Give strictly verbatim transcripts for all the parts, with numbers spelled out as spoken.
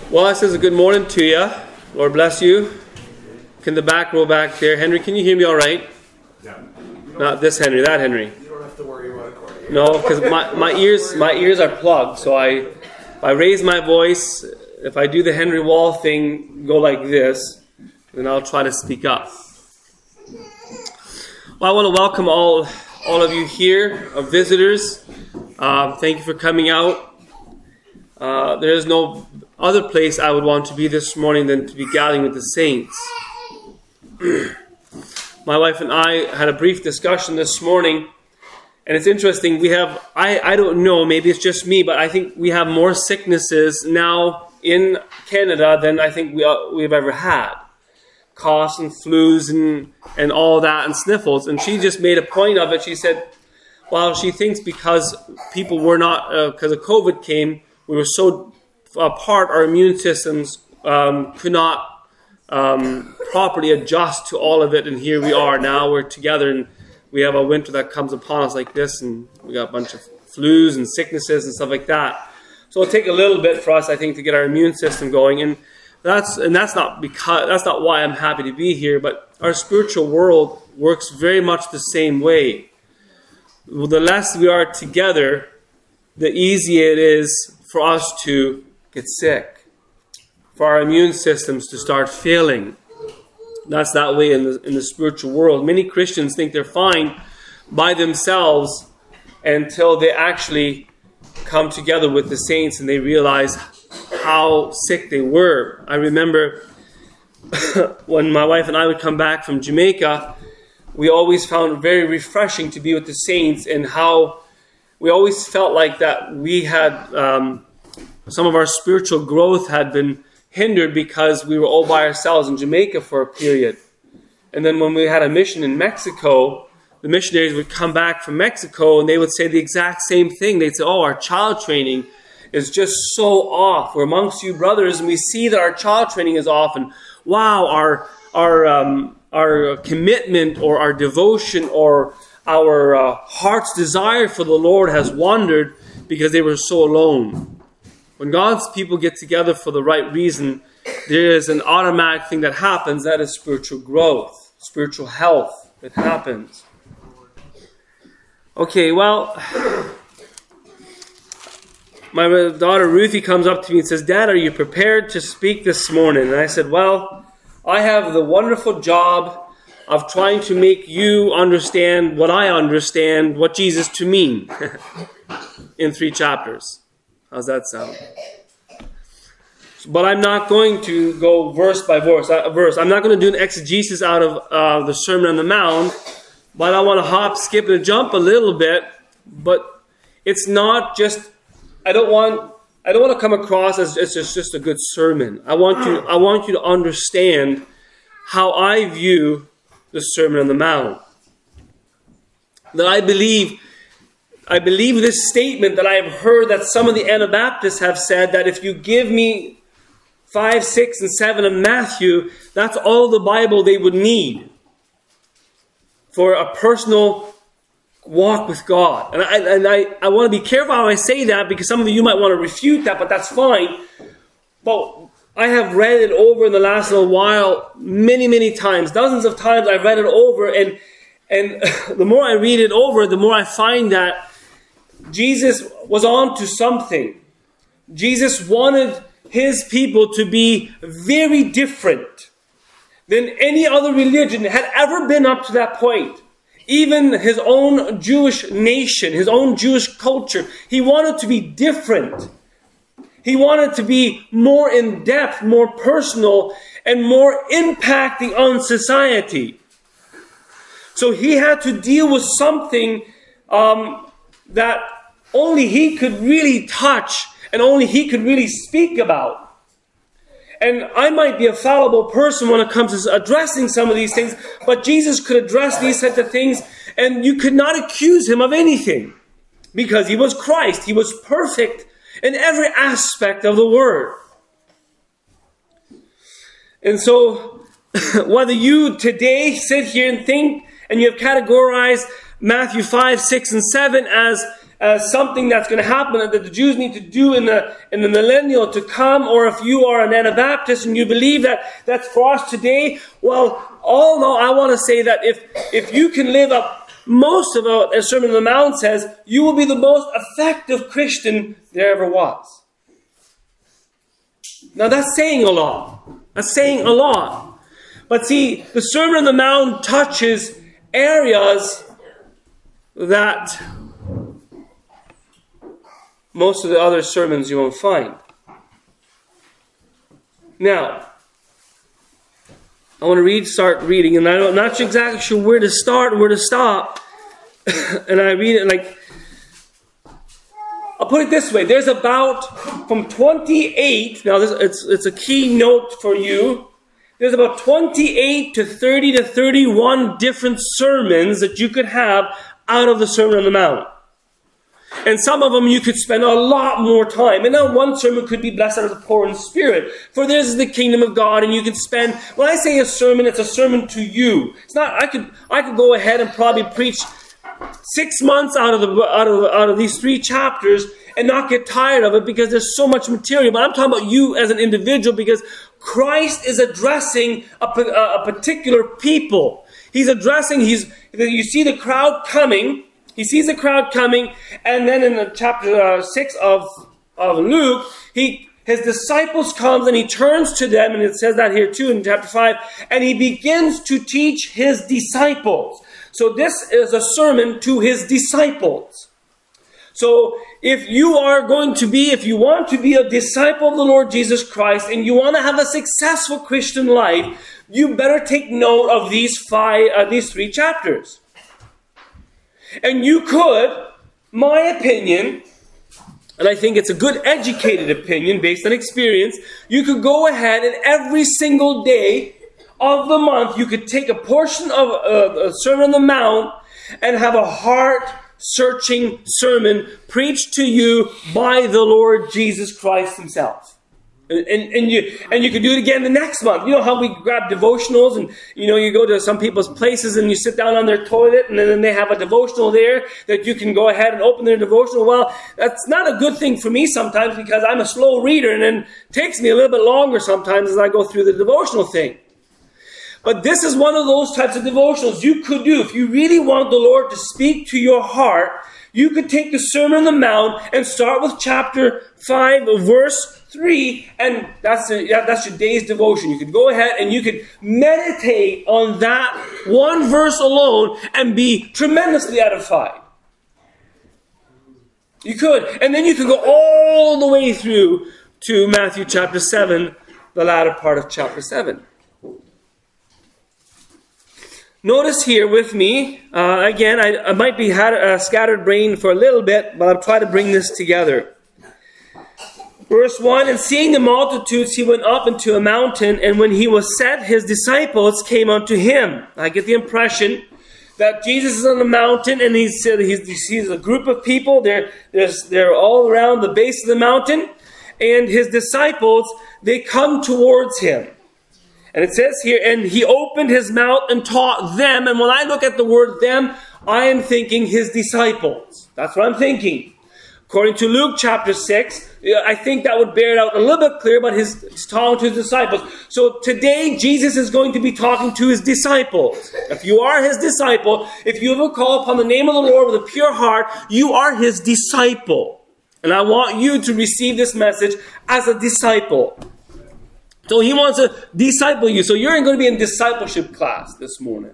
Well, it says a good morning to you. Lord bless you. Can the back row back there? Henry, can you hear me all right? Yeah. Not this Henry, that Henry. You don't have to worry about it. No, because my, my ears my ears are plugged. So I, if I raise my voice, if I do the Henry Wall thing, go like this, then I'll try to speak up. Well, I want to welcome all all of you here, our visitors. Uh, thank you for coming out. Uh, there is no other place I would want to be this morning than to be gathering with the saints. My wife and I had a brief discussion this morning, and it's interesting. We have, I, I don't know, maybe it's just me, but I think we have more sicknesses now in Canada than I think we, uh, we've ever had. Coughs and flus and, and all that and sniffles. And she just made a point of it. She said, well, she thinks because people were not, uh, because of COVID came, we were so apart, our immune systems um, could not um, properly adjust to all of it. And here we are now, we're together, and we have a winter that comes upon us like this, and we got a bunch of flus and sicknesses and stuff like that. So it'll take a little bit for us, I think, to get our immune system going. And that's and that's not because that's not why I'm happy to be here, but our spiritual world works very much the same way. The less we are together, the easier it is for us to get sick, for our immune systems to start failing. That's that way in the, in the spiritual world. Many Christians think they're fine by themselves until they actually come together with the saints and they realize how sick they were. I remember when my wife and I would come back from Jamaica, we always found it very refreshing to be with the saints, and how we always felt like that we had, um, some of our spiritual growth had been hindered because we were all by ourselves in Jamaica for a period. And then when we had a mission in Mexico, the missionaries would come back from Mexico and they would say the exact same thing. They'd say, oh, our child training is just so off. We're amongst you brothers and we see that our child training is off. And wow, our, our, um, our commitment or our devotion or our uh, heart's desire for the Lord has wandered because they were so alone. When God's people get together for the right reason, there is an automatic thing that happens. That is spiritual growth, spiritual health. It happens. Okay, well, my daughter Ruthie comes up to me and says, Dad, are you prepared to speak this morning? And I said, well, I have the wonderful job of trying to make you understand what I understand, what Jesus to mean, in three chapters. How's that sound? But I'm not going to go verse by verse. Uh, verse. I'm not going to do an exegesis out of uh, the Sermon on the Mount, but I want to hop, skip, and jump a little bit. But it's not just. I don't want. I don't want to come across as it's just, just a good sermon. I want you. I want you to understand how I view the Sermon on the Mount. That I believe. I believe this statement that I have heard that some of the Anabaptists have said, that if you give me five, six, and seven of Matthew, that's all the Bible they would need for a personal walk with God. And I, and I, I want to be careful how I say that, because some of you might want to refute that, but that's fine. But I have read it over in the last little while many, many times. Dozens of times I've read it over, and, and the more I read it over, the more I find that Jesus was on to something. Jesus wanted his people to be very different than any other religion had ever been up to that point. Even his own Jewish nation, his own Jewish culture, he wanted to be different. He wanted to be more in depth, more personal, and more impacting on society. So he had to deal with something um, that only he could really touch and only he could really speak about. And I might be a fallible person when it comes to addressing some of these things, but Jesus could address these types of things and you could not accuse him of anything, because he was Christ. He was perfect in every aspect of the word. And so whether you today sit here and think and you have categorized Matthew five, six, and seven as as something that's going to happen that the Jews need to do in the in the millennial to come, or if you are an Anabaptist and you believe that that's for us today, well, all in all, I want to say that if if you can live up most of what the Sermon on the Mount says, you will be the most effective Christian there ever was. Now that's saying a lot. That's saying a lot. But see, the Sermon on the Mount touches areas that most of the other sermons you won't find. Now, I want to read, start reading, and I'm not exactly sure where to start and where to stop. And I read it like, I'll put it this way. There's about, from twenty-eight, now this, it's, it's a key note for you. There's about twenty-eight to thirty to thirty-one different sermons that you could have out of the Sermon on the Mount. And some of them you could spend a lot more time. And now one sermon could be blessed are the poor in spirit, for this is the kingdom of God. And you can spend, when I say a sermon, it's a sermon to you. It's not, I could, I could go ahead and probably preach six months out of the, out of, out of these three chapters and not get tired of it because there's so much material. But I'm talking about you as an individual, because Christ is addressing a, a particular people. He's addressing, he's, you see the crowd coming. He sees the crowd coming, and then in the chapter uh, six of, of Luke, he his disciples comes and he turns to them, and it says that here too in chapter five, and he begins to teach his disciples. So this is a sermon to his disciples. So if you are going to be, if you want to be a disciple of the Lord Jesus Christ, and you want to have a successful Christian life, you better take note of these five, uh, these three chapters. And you could, my opinion, and I think it's a good educated opinion based on experience, you could go ahead and every single day of the month, you could take a portion of uh, a Sermon on the Mount and have a heart-searching sermon preached to you by the Lord Jesus Christ himself. And, and, and you and you can do it again the next month. You know how we grab devotionals, and you know you go to some people's places and you sit down on their toilet, and then they have a devotional there that you can go ahead and open their devotional. Well, that's not a good thing for me sometimes, because I'm a slow reader, and then it takes me a little bit longer sometimes as I go through the devotional thing. But this is one of those types of devotionals you could do. If you really want the Lord to speak to your heart, you could take the Sermon on the Mount and start with chapter five, verse three, and that's a, yeah, that's your day's devotion. You could go ahead and you could meditate on that one verse alone and be tremendously edified. You could. And then you could go all the way through to Matthew chapter seven, the latter part of chapter seven. Notice here with me, uh, again, I, I might be had a scattered brain for a little bit, but I'll try to bring this together. Verse one, and seeing the multitudes, he went up into a mountain, and when he was set, his disciples came unto him. I get the impression that Jesus is on the mountain, and he's, he's, he sees a group of people. They're, they're all around the base of the mountain, and his disciples, they come towards him. And it says here, and he opened his mouth and taught them. And when I look at the word them, I am thinking his disciples. That's what I'm thinking. According to Luke chapter six, I think that would bear it out a little bit clear, but his, he's talking to his disciples. So today, Jesus is going to be talking to his disciples. If you are his disciple, if you ever call upon the name of the Lord with a pure heart, you are his disciple. And I want you to receive this message as a disciple. So he wants to disciple you. So you're going to be in discipleship class this morning.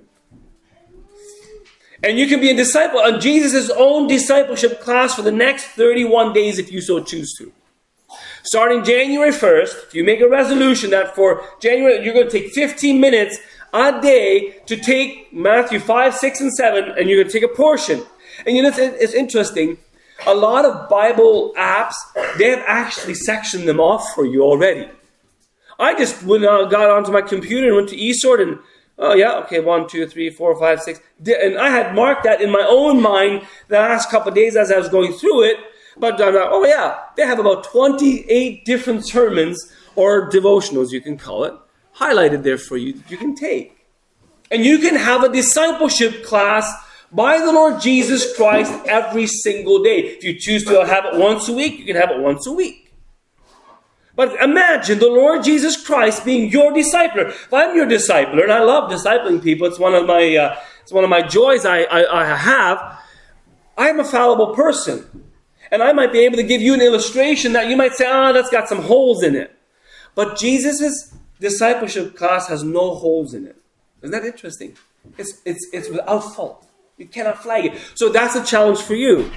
And you can be a disciple on Jesus' own discipleship class for the next thirty-one days if you so choose to. Starting January first, if you make a resolution that for January, you're going to take fifteen minutes a day to take Matthew five, six, and seven, and you're going to take a portion. And you know, it's, it's interesting. A lot of Bible apps, they have actually sectioned them off for you already. I just went, uh, got onto my computer and went to eSword and, oh yeah, okay, one, two, three, four, five, six. And I had marked that in my own mind the last couple of days as I was going through it. But I'm like, oh yeah, they have about twenty-eight different sermons or devotionals, you can call it, highlighted there for you that you can take. And you can have a discipleship class by the Lord Jesus Christ every single day. If you choose to have it once a week, you can have it once a week. But imagine the Lord Jesus Christ being your discipler. If I'm your discipler, and I love discipling people, it's one of my uh, it's one of my joys I, I, I have. I'm a fallible person. And I might be able to give you an illustration that you might say, ah, oh, that's got some holes in it. But Jesus' discipleship class has no holes in it. Isn't that interesting? It's, it's, it's without fault. You cannot flag it. So that's a challenge for you.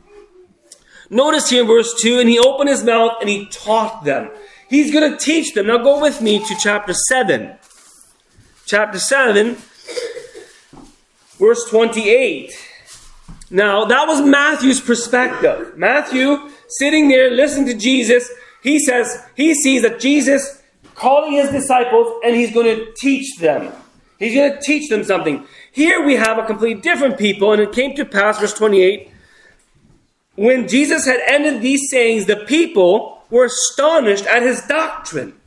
Notice here in verse two, and he opened his mouth and he taught them. He's going to teach them. Now go with me to chapter seven. Chapter seven, verse twenty-eight. Now, that was Matthew's perspective. Matthew, sitting there, listening to Jesus, he says, he sees that Jesus calling his disciples and he's going to teach them. He's going to teach them something. Here we have a completely different people, and it came to pass, verse twenty-eight, when Jesus had ended these sayings, the people were astonished at his doctrine.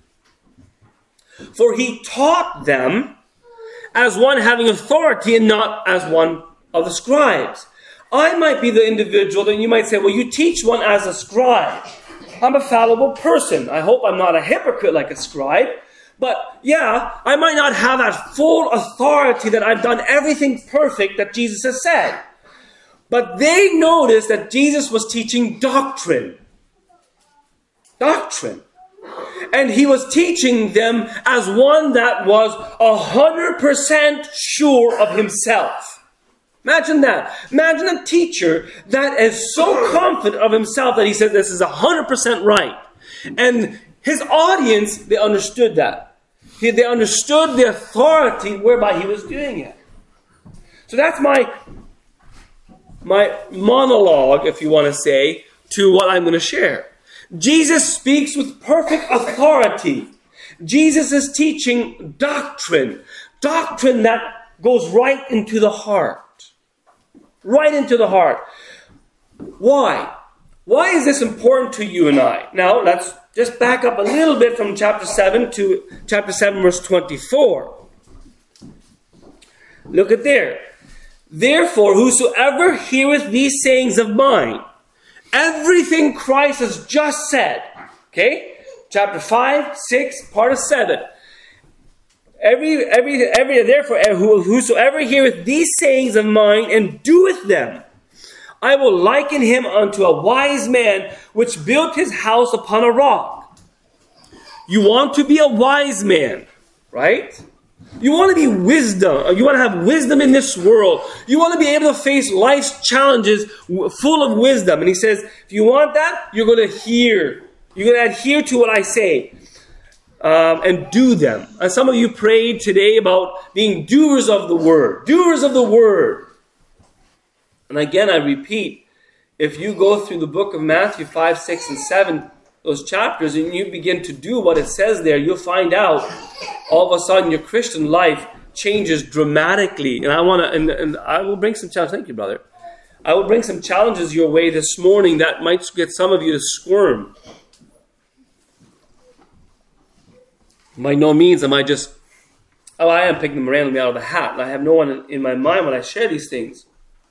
For he taught them as one having authority and not as one of the scribes. I might be the individual that you might say, well, you teach one as a scribe. I'm a fallible person. I hope I'm not a hypocrite like a scribe. But yeah, I might not have that full authority that I've done everything perfect that Jesus has said. But they noticed that Jesus was teaching doctrine. Doctrine. And he was teaching them as one that was one hundred percent sure of himself. Imagine that. Imagine a teacher that is so confident of himself that he says this is one hundred percent right. And his audience, they understood that. They understood the authority whereby he was doing it. So that's my, my monologue, if you want to say, to what I'm going to share. Jesus speaks with perfect authority. Jesus is teaching doctrine. Doctrine that goes right into the heart. Right into the heart. Why? Why is this important to you and I? Now, let's just back up a little bit from chapter seven to chapter seven, verse twenty-four. Look at there. Therefore, whosoever heareth these sayings of mine, everything Christ has just said, okay? Chapter five, six, part of seven. Every, every, every, therefore, whosoever heareth these sayings of mine and doeth them, I will liken him unto a wise man which built his house upon a rock. You want to be a wise man, right? You want to be wisdom. You want to have wisdom in this world. You want to be able to face life's challenges full of wisdom. And he says, if you want that, you're going to hear. You're going to adhere to what I say. Um, and do them. And some of you prayed today about being doers of the word. Doers of the word. And again, I repeat, if you go through the book of Matthew five, six, and seven, those chapters, and you begin to do what it says there, you'll find out all of a sudden your Christian life changes dramatically. And I want to, and, and I will bring some challenges. Thank you, brother. I will bring some challenges your way this morning that might get some of you to squirm. By no means am I just, oh, I am picking them randomly out of the hat. And I have no one in my mind when I share these things.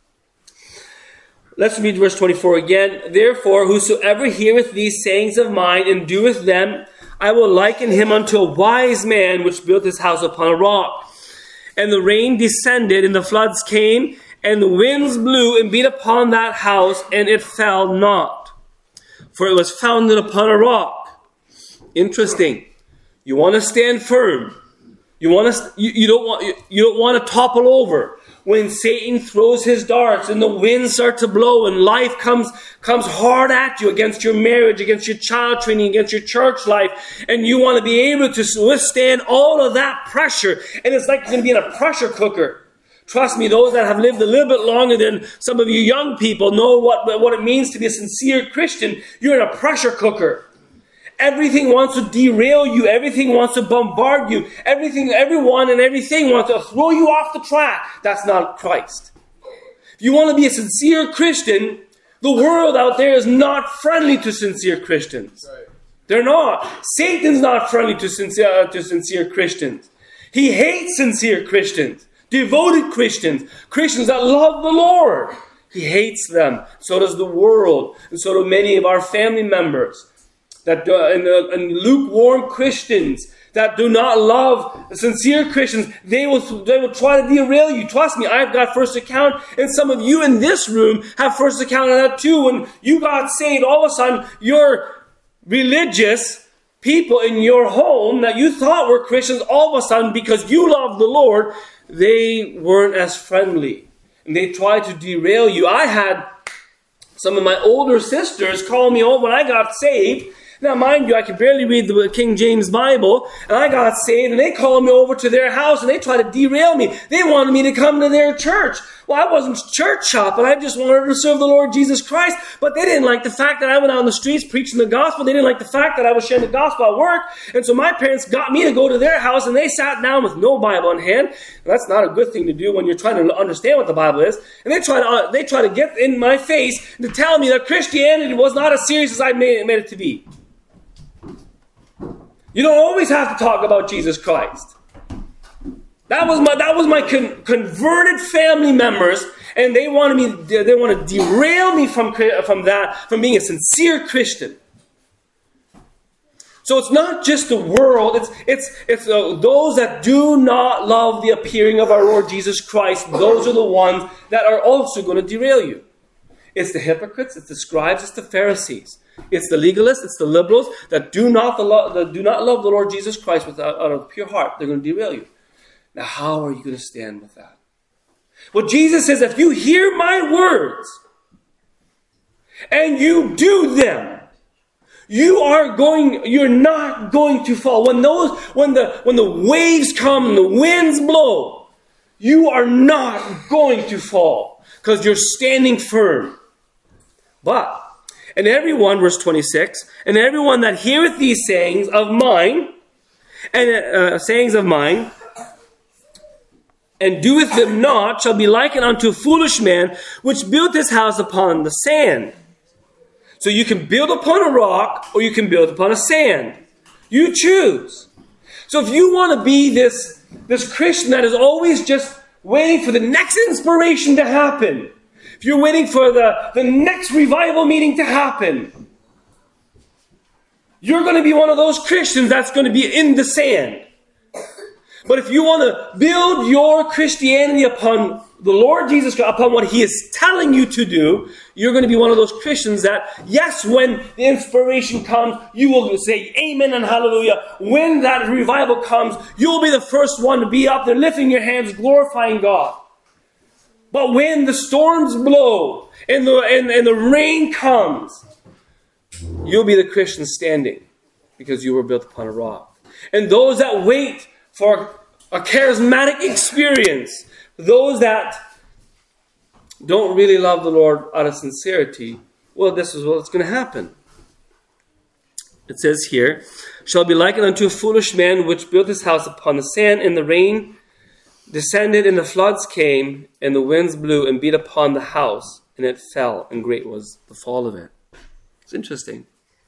Let's read verse twenty-four again. Therefore, whosoever heareth these sayings of mine and doeth them, I will liken him unto a wise man which built his house upon a rock. And the rain descended, and the floods came, and the winds blew and beat upon that house, and it fell not. For it was founded upon a rock. Interesting. You want to stand firm. You want to. You, you don't want. You, you don't want to topple over when Satan throws his darts and the winds start to blow and life comes comes hard at you against your marriage, against your child training, against your church life, and you want to be able to withstand all of that pressure. And it's like you're going to be in a pressure cooker. Trust me, those that have lived a little bit longer than some of you young people know what what it means to be a sincere Christian. You're in a pressure cooker. Everything wants to derail you. Everything wants to bombard you. Everything, everyone and everything wants to throw you off the track. That's not Christ. If you want to be a sincere Christian, the world out there is not friendly to sincere Christians. Right. They're not. Satan's not friendly to sincere, uh, to sincere Christians. He hates sincere Christians. Devoted Christians. Christians that love the Lord. He hates them. So does the world. And so do many of our family members. That uh, and, uh, and lukewarm Christians that do not love sincere Christians, they will, they will try to derail you. Trust me, I've got first account, and some of you in this room have first account of that too. When you got saved, all of a sudden, your religious people in your home that you thought were Christians, all of a sudden, because you love the Lord, they weren't as friendly. And they tried to derail you. I had some of my older sisters call me over when I got saved. Now, mind you, I could barely read the King James Bible, and I got saved, and they called me over to their house, and they tried to derail me. They wanted me to come to their church. Well, I wasn't church shopping. I just wanted to serve the Lord Jesus Christ. But they didn't like the fact that I went out on the streets preaching the gospel. They didn't like the fact that I was sharing the gospel at work. And so my parents got me to go to their house, and they sat down with no Bible in hand. And that's not a good thing to do when you're trying to understand what the Bible is. And they try to, uh, they try to get in my face to tell me that Christianity was not as serious as I made it, made it to be. You don't always have to talk about Jesus Christ. That was my that was my con- converted family members, and they wanted me they want to derail me from from that from being a sincere Christian. So it's not just the world; it's it's it's uh, those that do not love the appearing of our Lord Jesus Christ. Those are the ones that are also going to derail you. It's the hypocrites, it's the scribes, it's the Pharisees. It's the legalists, it's the liberals that do not, the lo- that do not love the Lord Jesus Christ with, out of a pure heart. They're going to derail you. Now, how are you going to stand with that? Well, Jesus says, if you hear my words and you do them, you are going, you're not going to fall. When those, when the, when the waves come, the winds blow, you are not going to fall because you're standing firm. But, and everyone, verse twenty-six, and everyone that heareth these sayings of mine, and uh, sayings of mine, and doeth them not, shall be likened unto a foolish man, which built his house upon the sand. So you can build upon a rock, or you can build upon a sand. You choose. So if you want to be this, this Christian that is always just waiting for the next inspiration to happen, if you're waiting for the, the next revival meeting to happen, you're going to be one of those Christians that's going to be in the sand. But if you want to build your Christianity upon the Lord Jesus Christ, upon what He is telling you to do, you're going to be one of those Christians that, yes, when the inspiration comes, you will say amen and hallelujah. When that revival comes, you'll be the first one to be up there lifting your hands, glorifying God. But when the storms blow and the, and, and the rain comes, you'll be the Christian standing because you were built upon a rock. And those that wait for a charismatic experience, those that don't really love the Lord out of sincerity, well, this is what's going to happen. It says here, shall be likened unto a foolish man which built his house upon the sand, and the rain descended, and the floods came, and the winds blew and beat upon the house, and it fell, and great was the fall of it. It's interesting.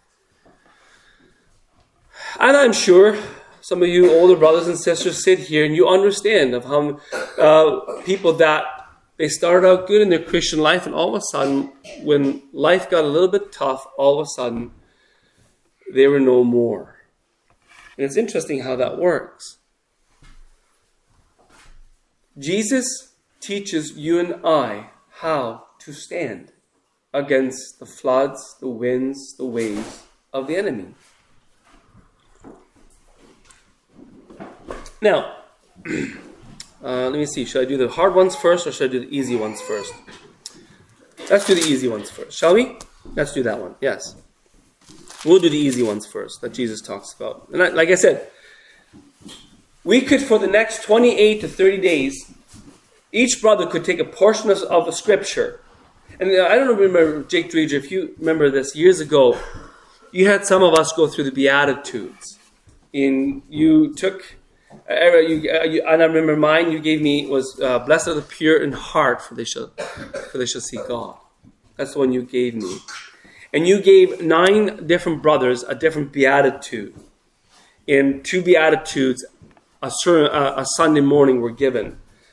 And I'm sure some of you older brothers and sisters sit here and you understand of how uh, people that they started out good in their Christian life, and all of a sudden, when life got a little bit tough, all of a sudden, they were no more. And it's interesting how that works. Jesus teaches you and I how to stand against the floods, the winds, the waves of the enemy. Now, uh, let me see. Should I do the hard ones first, or should I do the easy ones first? Let's do the easy ones first, shall we? Let's do that one, yes. We'll do the easy ones first that Jesus talks about. And I, like I said, we could, for the next twenty-eight to thirty days, each brother could take a portion of, of the scripture. And I don't remember, Jake Dreger, if you remember this, years ago, you had some of us go through the Beatitudes. And you took, uh, you, uh, you, and I remember mine you gave me was, uh, blessed are the pure in heart, for they shall, for they shall see God. That's the one you gave me. And you gave nine different brothers a different Beatitude. In two Beatitudes, a, a Sunday morning were given.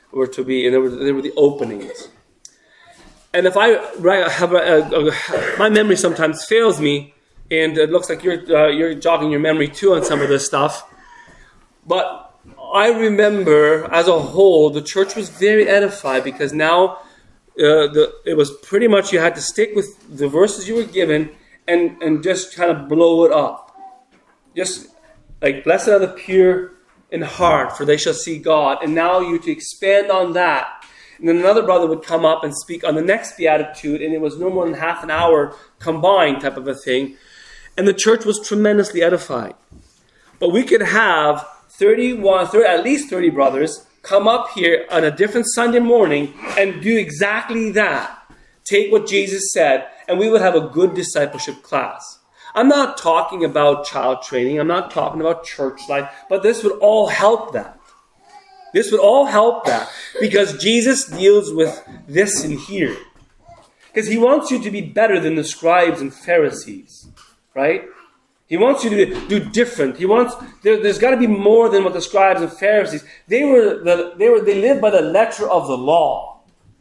were to be, and there were, there were the openings. And if I right, have a, a, a, my memory sometimes fails me, and it looks like you're uh, you're jogging your memory too on some of this stuff. But I remember, as a whole, the church was very edified because now uh, the, it was pretty much you had to stick with the verses you were given and, and just kind of blow it up. Just like, blessed are the pure in heart, for they shall see God. And now you to expand on that. And then another brother would come up and speak on the next beatitude, and it was no more than half an hour combined type of a thing. And the church was tremendously edified. But we could have thirty-one, thirty, at least thirty brothers come up here on a different Sunday morning and do exactly that. Take what Jesus said, and we would have a good discipleship class. I'm not talking about child training. I'm not talking about church life. But this would all help that. This would all help that. Because Jesus deals with this in here. Because he wants you to be better than the scribes and Pharisees. Right? He wants you to do different. He wants there, there's got to be more than what the scribes and Pharisees. They were the, they were they lived by the letter of the law.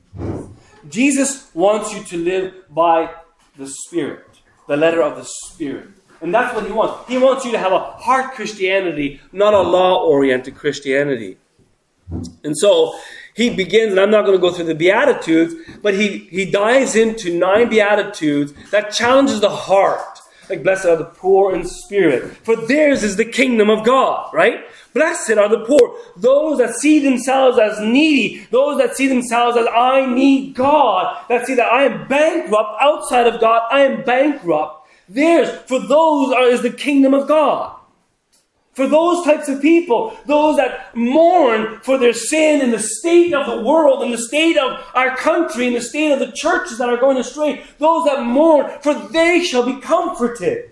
Jesus wants you to live by the Spirit, the letter of the Spirit, and that's what he wants. He wants you to have a heart Christianity, not a law-oriented Christianity. And so he begins, and I'm not going to go through the Beatitudes, but he he dives into nine Beatitudes that challenges the heart. Like, blessed are the poor in spirit, for theirs is the kingdom of God, right? Blessed are the poor, those that see themselves as needy, those that see themselves as, I need God, that see that I am bankrupt outside of God, I am bankrupt. Theirs, for those are, is the kingdom of God. For those types of people, those that mourn for their sin and the state of the world and the state of our country and the state of the churches that are going astray, those that mourn, for they shall be comforted.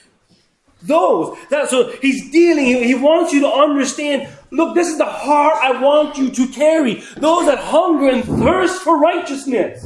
Those. That, so he's dealing, he, he wants you to understand, look, this is the heart I want you to carry. Those that hunger and thirst for righteousness.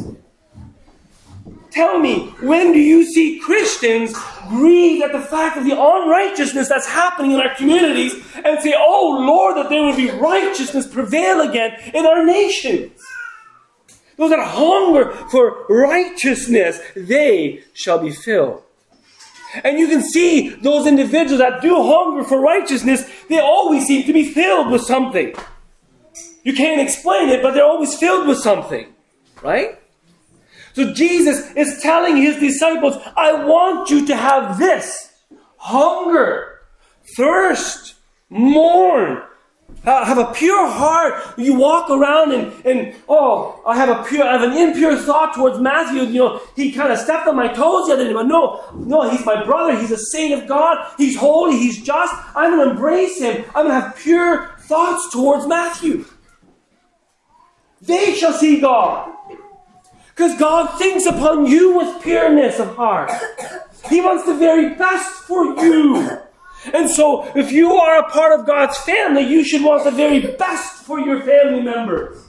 Tell me, when do you see Christians grieve at the fact of the unrighteousness that's happening in our communities and say, oh Lord, that there will be righteousness prevail again in our nations? Those that hunger for righteousness, they shall be filled. And you can see those individuals that do hunger for righteousness, they always seem to be filled with something. You can't explain it, but they're always filled with something. Right? So Jesus is telling his disciples, I want you to have this. Hunger, thirst, mourn. Have a pure heart. You walk around and, and oh, I have a pure, I have an impure thought towards Matthew. You know, he kind of stepped on my toes the other day. But no, no, he's my brother. He's a saint of God. He's holy. He's just. I'm going to embrace him. I'm going to have pure thoughts towards Matthew. They shall see God. Because God thinks upon you with pureness of heart. He wants the very best for you. And so, if you are a part of God's family, you should want the very best for your family members.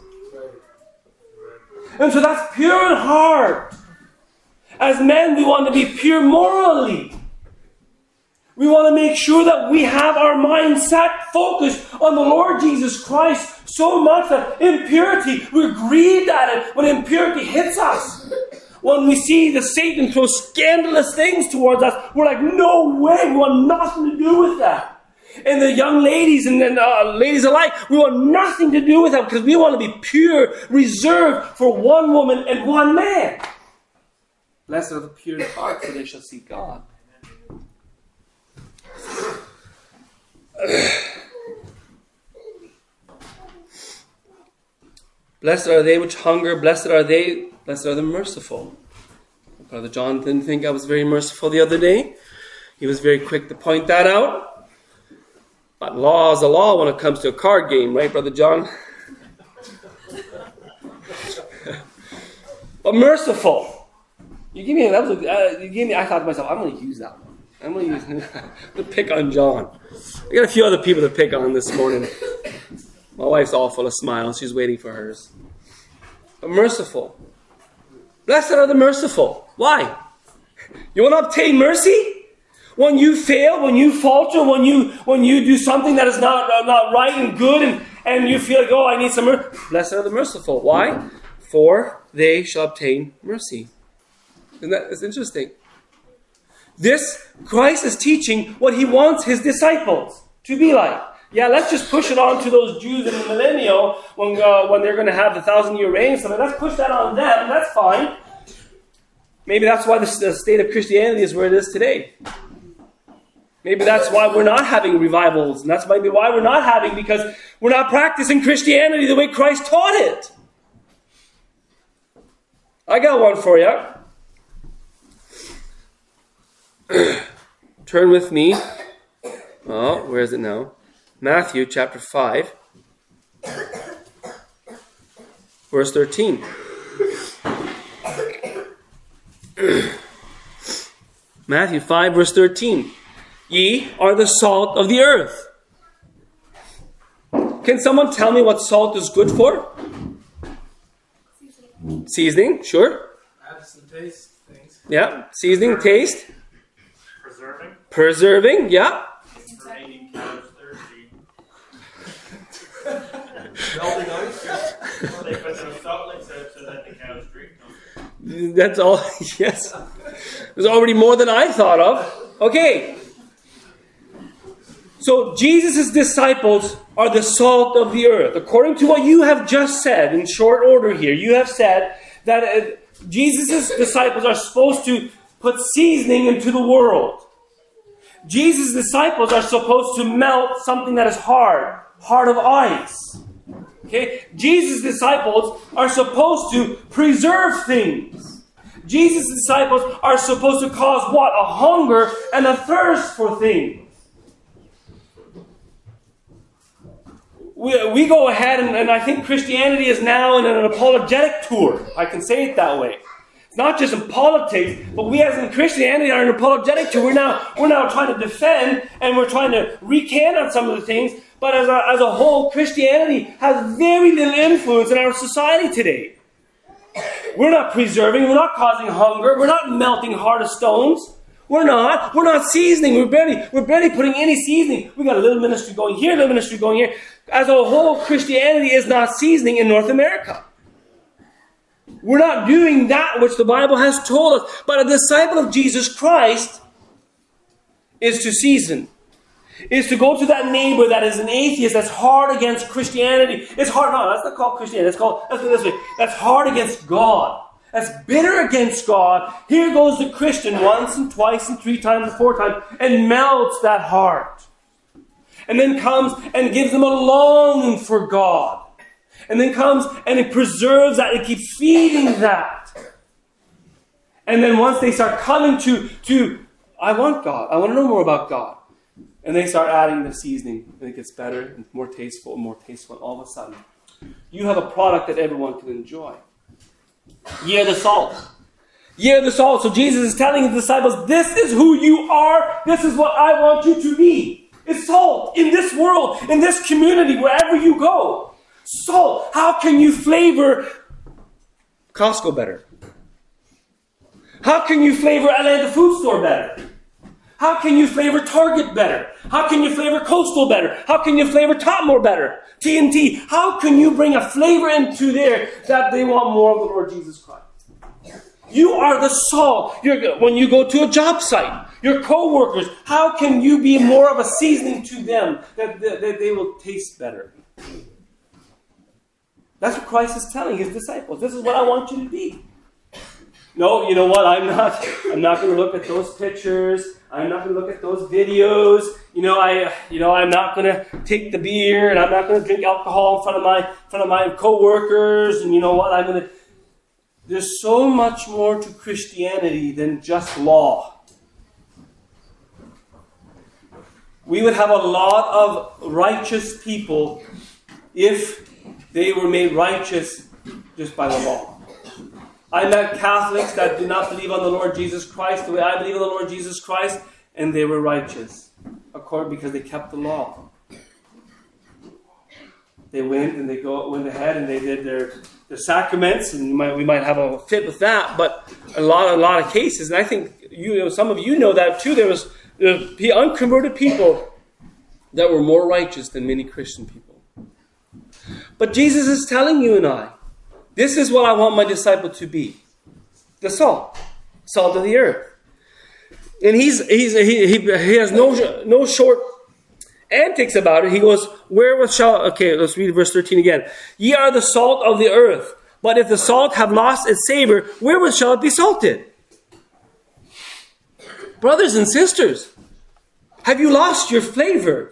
And so that's pure in heart. As men, we want to be pure morally. We want to make sure that we have our mindset focused on the Lord Jesus Christ so much that impurity, we're grieved at it when impurity hits us. When we see the Satan throw scandalous things towards us, we're like, no way, we want nothing to do with that. And the young ladies and then uh, ladies alike, we want nothing to do with that because we want to be pure, reserved for one woman and one man. Blessed are the pure in heart, for they shall see God. Blessed are they which hunger, blessed are they, blessed are the merciful. Brother John didn't think I was very merciful the other day. He was very quick to point that out. But law is a law when it comes to a card game, right, Brother John? But merciful. You give me that was a, uh, you gave me. I thought to myself, I'm going to use that one. I'm going to use I'm to pick on John. I got a few other people to pick on this morning. My wife's all full of smiles. She's waiting for hers. But merciful. Blessed are the merciful. Why? You want to obtain mercy? When you fail, when you falter, when you when you do something that is not uh, not right and good, and, and you feel like, oh, I need some mercy. Blessed are the merciful. Why? For they shall obtain mercy. Isn't that that's interesting? This, Christ is teaching what he wants his disciples to be like. Yeah, let's just push it on to those Jews in the millennial when, uh, when they're going to have the thousand-year reign. So let's push that on them. That's fine. Maybe that's why the, the state of Christianity is where it is today. Maybe that's why we're not having revivals. And that's maybe why we're not having, because we're not practicing Christianity the way Christ taught it. I got one for you. Turn with me. Oh, where is it now? Matthew chapter five, verse thirteen. Matthew five, verse thirteen. Ye are the salt of the earth. Can someone tell me what salt is good for? Seasoning. Seasoning, sure. Adds some taste things. Yeah, seasoning, taste. Preserving. Preserving, yeah. For making cows thirsty. Melting ice. Well, they put some salt licks out so that the cows drink them. That's all, yes. There's already more than I thought of. Okay. So Jesus' disciples are the salt of the earth. According to what you have just said, in short order here, you have said that uh, Jesus' disciples are supposed to put seasoning into the world. Jesus' disciples are supposed to melt something that is hard, hard of ice. Okay? Jesus' disciples are supposed to preserve things. Jesus' disciples are supposed to cause what? A hunger and a thirst for things. We, we go ahead and, and I think Christianity is now in an apologetic tour. I can say it that way. It's not just in politics, but we as in Christianity are in an apologetic tour. We're now, we're now trying to defend and we're trying to recant on some of the things. But as a, as a whole, Christianity has very little influence in our society today. We're not preserving. We're not causing hunger. We're not melting heart of stones. We're not. We're not seasoning. We're barely, we're barely putting any seasoning. We got a little ministry going here, a little ministry going here. As a whole, Christianity is not seasoning in North America. We're not doing that which the Bible has told us. But a disciple of Jesus Christ is to season. Is to go to that neighbor that is an atheist, that's hard against Christianity. It's hard, no, that's not called Christianity. That's called, let's put it this way, that's hard against God. That's bitter against God. Here goes the Christian once and twice and three times and four times and melts that heart. And then comes and gives them a longing for God. And then comes and it preserves that. It keeps feeding that. And then once they start coming to, to I want God. I want to know more about God. And they start adding the seasoning. And it gets better and more tasteful and more tasteful. And all of a sudden, you have a product that everyone can enjoy. Ye are the salt. Ye are the salt. So Jesus is telling his disciples, this is who you are. This is what I want you to be. It's salt in this world, in this community, wherever you go. Salt. How can you flavor Costco better? How can you flavor Atlanta Food Store better? How can you flavor Target better? How can you flavor Coastal better? How can you flavor Topmore better? T N T. How can you bring a flavor into there that they want more of the Lord Jesus Christ? You are the salt. You're, when you go to a job site, your co-workers, how can you be more of a seasoning to them that, that, that they will taste better? That's what Christ is telling his disciples. This is what I want you to be. No, you know what? I'm not. I'm not going to look at those pictures. I'm not going to look at those videos. You know, I. You know, I'm not going to take the beer, and I'm not going to drink alcohol in front of my in front of my coworkers. And you know what? I'm going to. There's so much more to Christianity than just law. We would have a lot of righteous people if they were made righteous just by the law. I met Catholics that did not believe on the Lord Jesus Christ the way I believe in the Lord Jesus Christ, and they were righteous, according because they kept the law. They went and they go went ahead and they did their, their sacraments, and we might, we might have a fit with that. But a lot, a lot of cases, and I think you know, some of you know that too. There was, there was unconverted people that were more righteous than many Christian people. But Jesus is telling you and I, this is what I want my disciple to be. The salt. Salt of the earth. And he's, he's, he, he, he has no, no short antics about it. He goes, wherewith shall... Okay, let's read verse thirteen again. Ye are the salt of the earth. But if the salt have lost its savor, wherewith shall it be salted? Brothers and sisters, have you lost your flavor?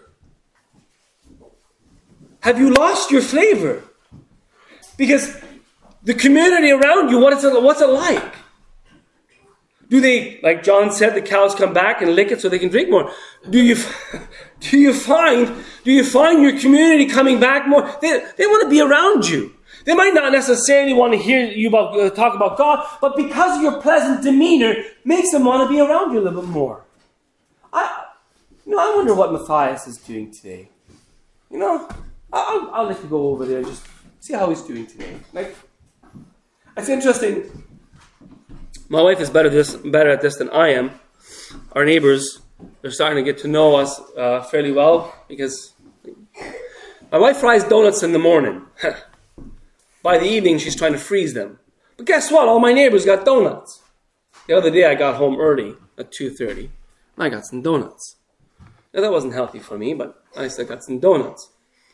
Have you lost your flavor? Because the community around you, what is it, what's it like? Do they, like John said, the cows come back and lick it so they can drink more? Do you, do you find, do you find your community coming back more? They, they want to be around you. They might not necessarily want to hear you about, uh, talk about God, but because of your pleasant demeanor, makes them want to be around you a little bit more. I, you know, I wonder what Matthias is doing today. You know, I'll, I'll let you go over there and just see how he's doing today. Like, it's interesting. My wife is better this better at this than I am. Our neighbors, they're starting to get to know us uh, fairly well because my wife fries donuts in the morning. By the evening, she's trying to freeze them. But guess what? All my neighbors got donuts. The other day, I got home early at two thirty, and I got some donuts. Now, that wasn't healthy for me, but I still got some donuts.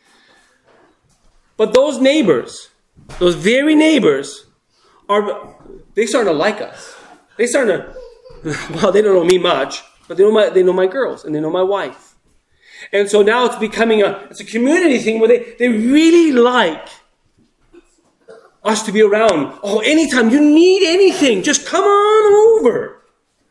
But those neighbors, those very neighbors, are they starting to like us. They starting to, well, they don't know me much, but they know my, they know my girls, and they know my wife. And so now it's becoming a, it's a community thing where they, they really like us to be around. Oh, anytime you need anything, just come on over.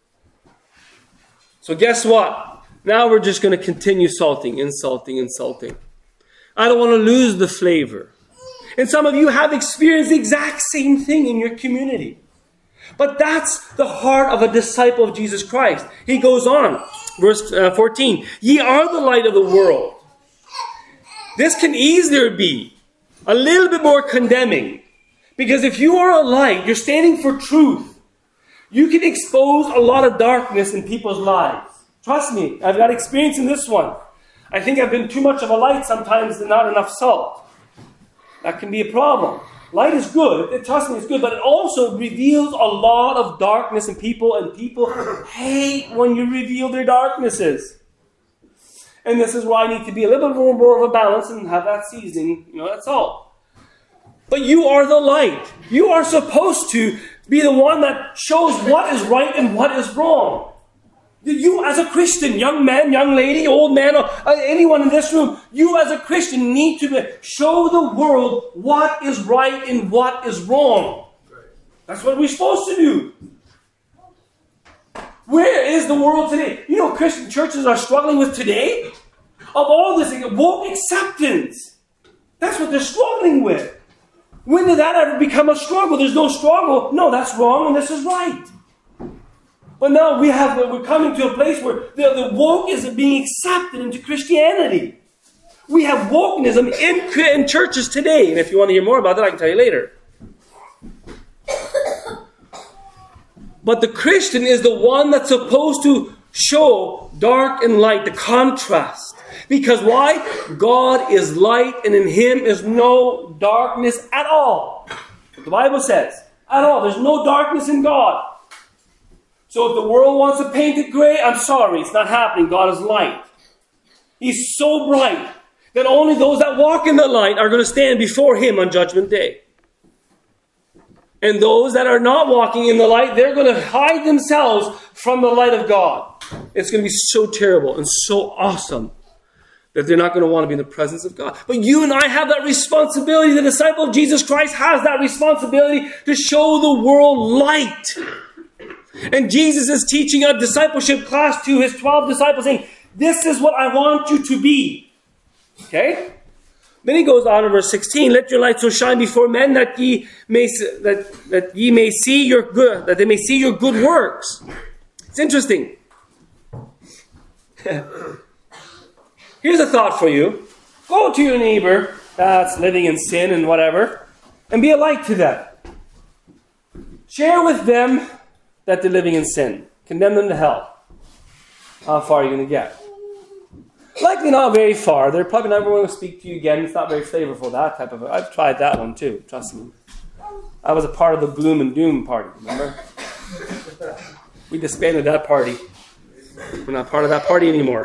So guess what? Now we're just going to continue salting, insulting, insulting. I don't want to lose the flavor. And some of you have experienced the exact same thing in your community. But that's the heart of a disciple of Jesus Christ. He goes on, verse uh, fourteen. Ye are the light of the world. This can easier be a little bit more condemning. Because if you are a light, you're standing for truth. You can expose a lot of darkness in people's lives. Trust me, I've got experience in this one. I think I've been too much of a light sometimes and not enough salt. That can be a problem. Light is good. It, trust me, it's good. But it also reveals a lot of darkness in people. And people hate when you reveal their darknesses. And this is why I need to be a little bit more, more of a balance and have that seasoning. You know, that's all. But you are the light. You are supposed to be the one that shows what is right and what is wrong. You as a Christian, young man, young lady, old man, or anyone in this room, you as a Christian need to show the world what is right and what is wrong. That's what we're supposed to do. Where is the world today? You know, Christian churches are struggling with today? Of all this, woke acceptance. That's what they're struggling with. When did that ever become a struggle? There's no struggle. No, that's wrong and this is right. But now we have, we're coming to a place where the, the woke is being accepted into Christianity. We have wokenism in, in churches today. And if you want to hear more about that, I can tell you later. But the Christian is the one that's supposed to show dark and light, the contrast. Because why? God is light and in Him is no darkness at all. What the Bible says. At all. There's no darkness in God. So if the world wants to paint it gray, I'm sorry, it's not happening. God is light. He's so bright that only those that walk in the light are going to stand before Him on Judgment Day. And those that are not walking in the light, they're going to hide themselves from the light of God. It's going to be so terrible and so awesome that they're not going to want to be in the presence of God. But you and I have that responsibility. The disciple of Jesus Christ has that responsibility to show the world light. And Jesus is teaching a discipleship class to His twelve disciples, saying, this is what I want you to be. Okay? Then He goes on in verse sixteen, let your light so shine before men that ye may that, that ye may see your good, that they may see your good works. It's interesting. Here's a thought for you. Go to your neighbor that's living in sin and whatever, and be a light to them. Share with them that they're living in sin. Condemn them to hell. How far are you going to get? Like likely not very far. They're probably never going to speak to you again. It's not very flavorful, that type of... I've tried that one too, trust me. I was a part of the gloom and doom party, remember? We disbanded that party. We're not part of that party anymore.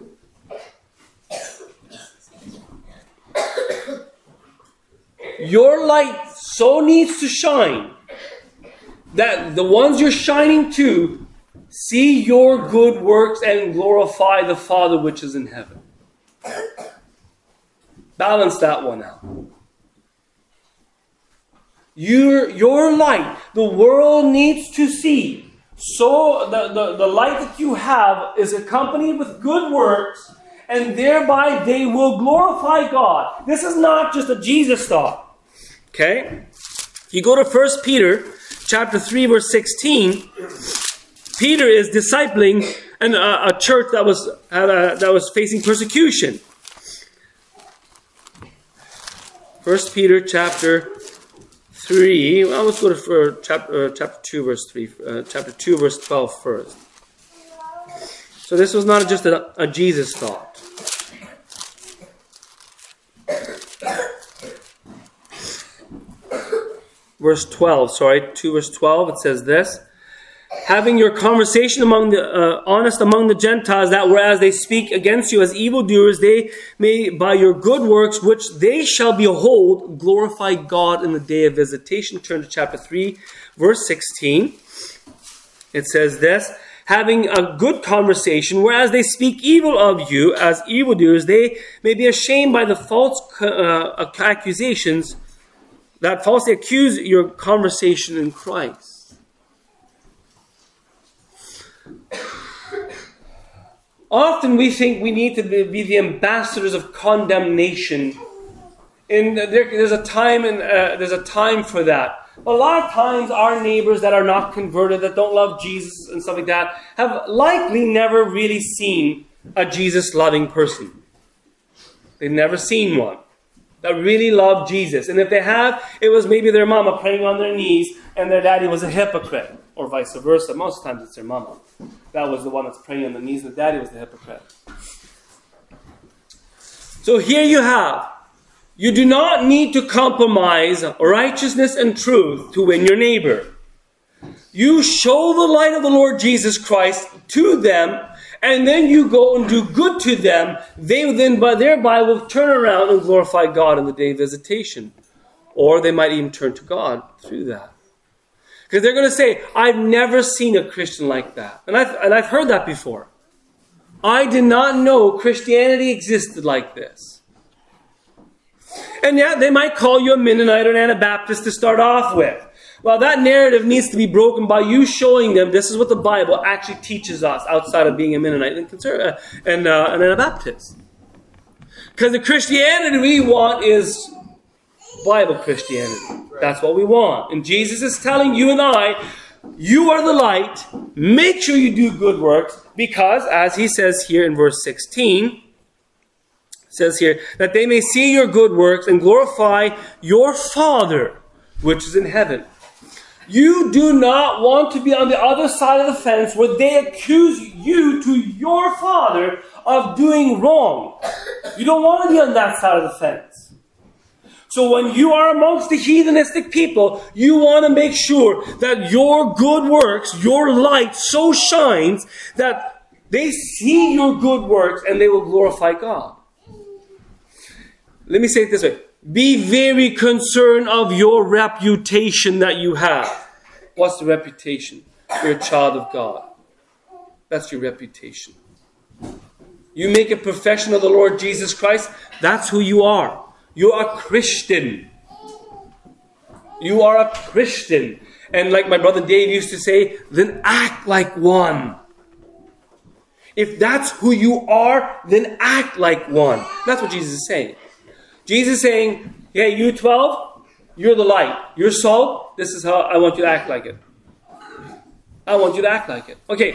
Your light so needs to shine that the ones you're shining to see your good works and glorify the Father which is in heaven. Balance that one out. Your, your light, the world needs to see. So the, the, the light that you have is accompanied with good works, and thereby they will glorify God. This is not just a Jesus thought. Okay? You go to First Peter chapter three, verse sixteen. Peter is discipling an, uh, a church that was had a, that was facing persecution. First Peter chapter three. Well, let's go to for chapter uh, chapter two, verse three. Uh, chapter two, verse twelve first. So this was not just a, a Jesus thought. Verse twelve, sorry, two verse twelve, it says this. Having your conversation among the uh, honest among the Gentiles, that whereas they speak against you as evildoers, they may by your good works, which they shall behold, glorify God in the day of visitation. Turn to chapter three, verse sixteen. It says this. Having a good conversation, whereas they speak evil of you as evildoers, they may be ashamed by the false uh, accusations that falsely accuse your conversation in Christ. Often we think we need to be the ambassadors of condemnation. And there, there's a time and uh, there's a time for that. A lot of times our neighbors that are not converted, that don't love Jesus and stuff like that, have likely never really seen a Jesus-loving person. They've never seen one that really loved Jesus. And if they have, it was maybe their mama praying on their knees and their daddy was a hypocrite. Or vice versa. Most times it's their mama. That was the one that's praying on the knees and the daddy was the hypocrite. So here you have, you do not need to compromise righteousness and truth to win your neighbor. You show the light of the Lord Jesus Christ to them, and then you go and do good to them. They then, by thereby, will turn around and glorify God in the day of visitation. Or they might even turn to God through that. Because they're going to say, I've never seen a Christian like that. And I've, and I've heard that before. I did not know Christianity existed like this. And yeah, they might call you a Mennonite or an Anabaptist to start off with. Well, that narrative needs to be broken by you showing them this is what the Bible actually teaches us outside of being a Mennonite and, conser- uh, and uh, an Anabaptist. Because the Christianity we want is Bible Christianity. That's what we want. And Jesus is telling you and I, you are the light. Make sure you do good works. Because, as he says here in verse sixteen, says here, that they may see your good works and glorify your Father, which is in heaven. You do not want to be on the other side of the fence where they accuse you to your Father of doing wrong. You don't want to be on that side of the fence. So when you are amongst the heathenistic people, you want to make sure that your good works, your light so shines that they see your good works and they will glorify God. Let me say it this way. Be very concerned of your reputation that you have. What's the reputation? You're a child of God. That's your reputation. You make a profession of the Lord Jesus Christ, that's who you are. You're a Christian. You are a Christian. And like my brother Dave used to say, then act like one. If that's who you are, then act like one. That's what Jesus is saying. Jesus is saying, yeah, you twelve, you're the light. You're salt. This is how I want you to act like it. I want you to act like it. Okay.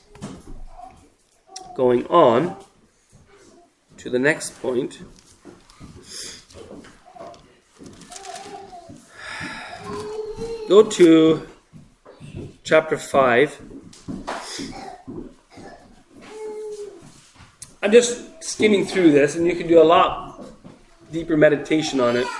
Going on to the next point. Go to chapter five. I'm just skimming through this, and you can do a lot deeper meditation on it.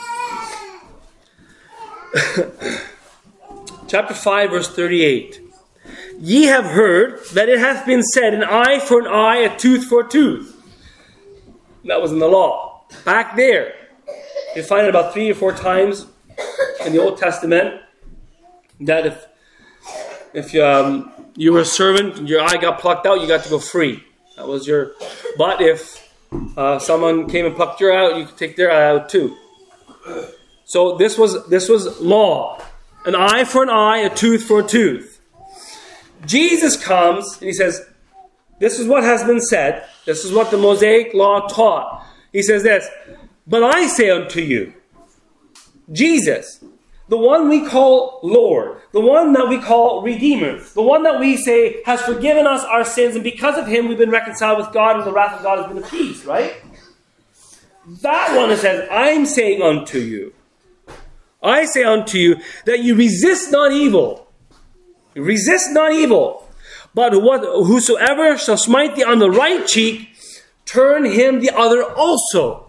Chapter five, verse thirty-eight. Ye have heard that it hath been said, an eye for an eye, a tooth for a tooth. That was in the law. Back there, you find it about three or four times in the Old Testament that if if um, you were a servant, your eye got plucked out, you got to go free. That was your. But if uh, someone came and plucked your eye out, you could take their eye out too. So this was this was law. An eye for an eye, a tooth for a tooth. Jesus comes and he says, this is what has been said. This is what the Mosaic law taught. He says this, but I say unto you, Jesus, the one we call Lord, the one that we call Redeemer, the one that we say has forgiven us our sins, and because of him we've been reconciled with God, and the wrath of God has been appeased, right? That one that says, I'm saying unto you, I say unto you that you resist not evil. Resist not evil. But what, whosoever shall smite thee on the right cheek, turn him the other also.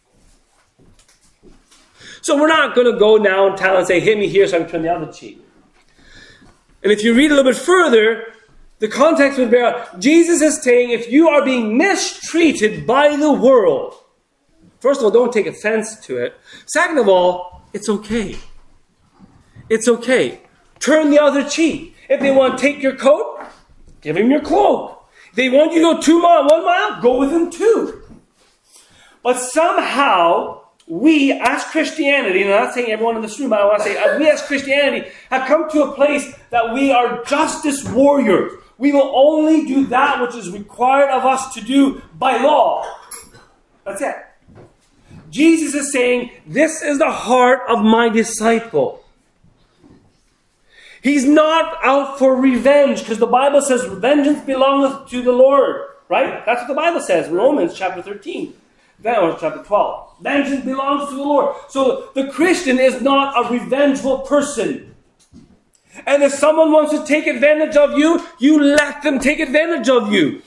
So we're not going to go now in town and say, hit me here so I can turn the other cheek. And if you read a little bit further, the context would bear out. Jesus is saying, if you are being mistreated by the world, first of all, don't take offense to it. Second of all, it's okay. It's okay. Turn the other cheek. If they want to take your coat, give him your cloak. If they want you to go two mile, one mile, go with them two. But somehow, we as Christianity, and I'm not saying everyone in this room, but I want to say we as Christianity have come to a place that we are justice warriors. We will only do that which is required of us to do by law. That's it. Jesus is saying, this is the heart of my disciple. He's not out for revenge, because the Bible says vengeance belongeth to the Lord. Right? That's what the Bible says. Romans chapter thirteen. Or chapter twelve. Vengeance belongs to the Lord. So the Christian is not a revengeful person. And if someone wants to take advantage of you, you let them take advantage of you.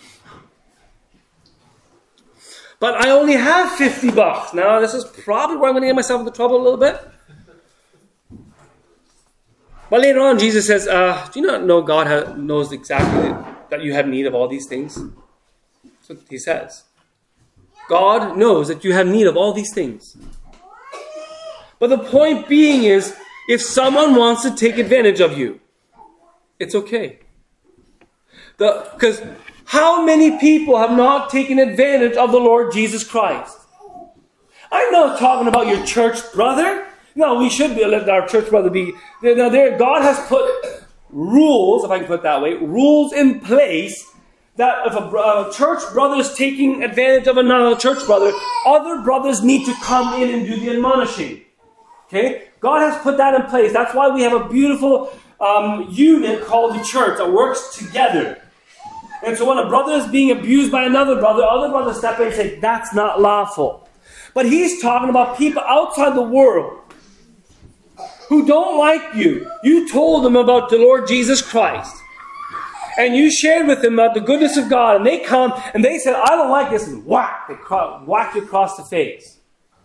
But I only have fifty bucks. Now, this is probably where I'm going to get myself into trouble a little bit. But later on, Jesus says, uh, do you not know God has, knows exactly that you have need of all these things? That's what he says. God knows that you have need of all these things. But the point being is, if someone wants to take advantage of you, it's okay. Because how many people have not taken advantage of the Lord Jesus Christ? I'm not talking about your church brother. No, we should be, let our church brother be. Now, there, God has put rules, if I can put it that way, rules in place that if a, a church brother is taking advantage of another church brother, other brothers need to come in and do the admonishing. Okay? God has put that in place. That's why we have a beautiful um, unit called the church that works together. And so when a brother is being abused by another brother, other brothers step in and say, that's not lawful. But he's talking about people outside the world who don't like you. You told them about the Lord Jesus Christ. And you shared with them about the goodness of God. And they come and they said, I don't like this. And whack, they cro- whack you across the face.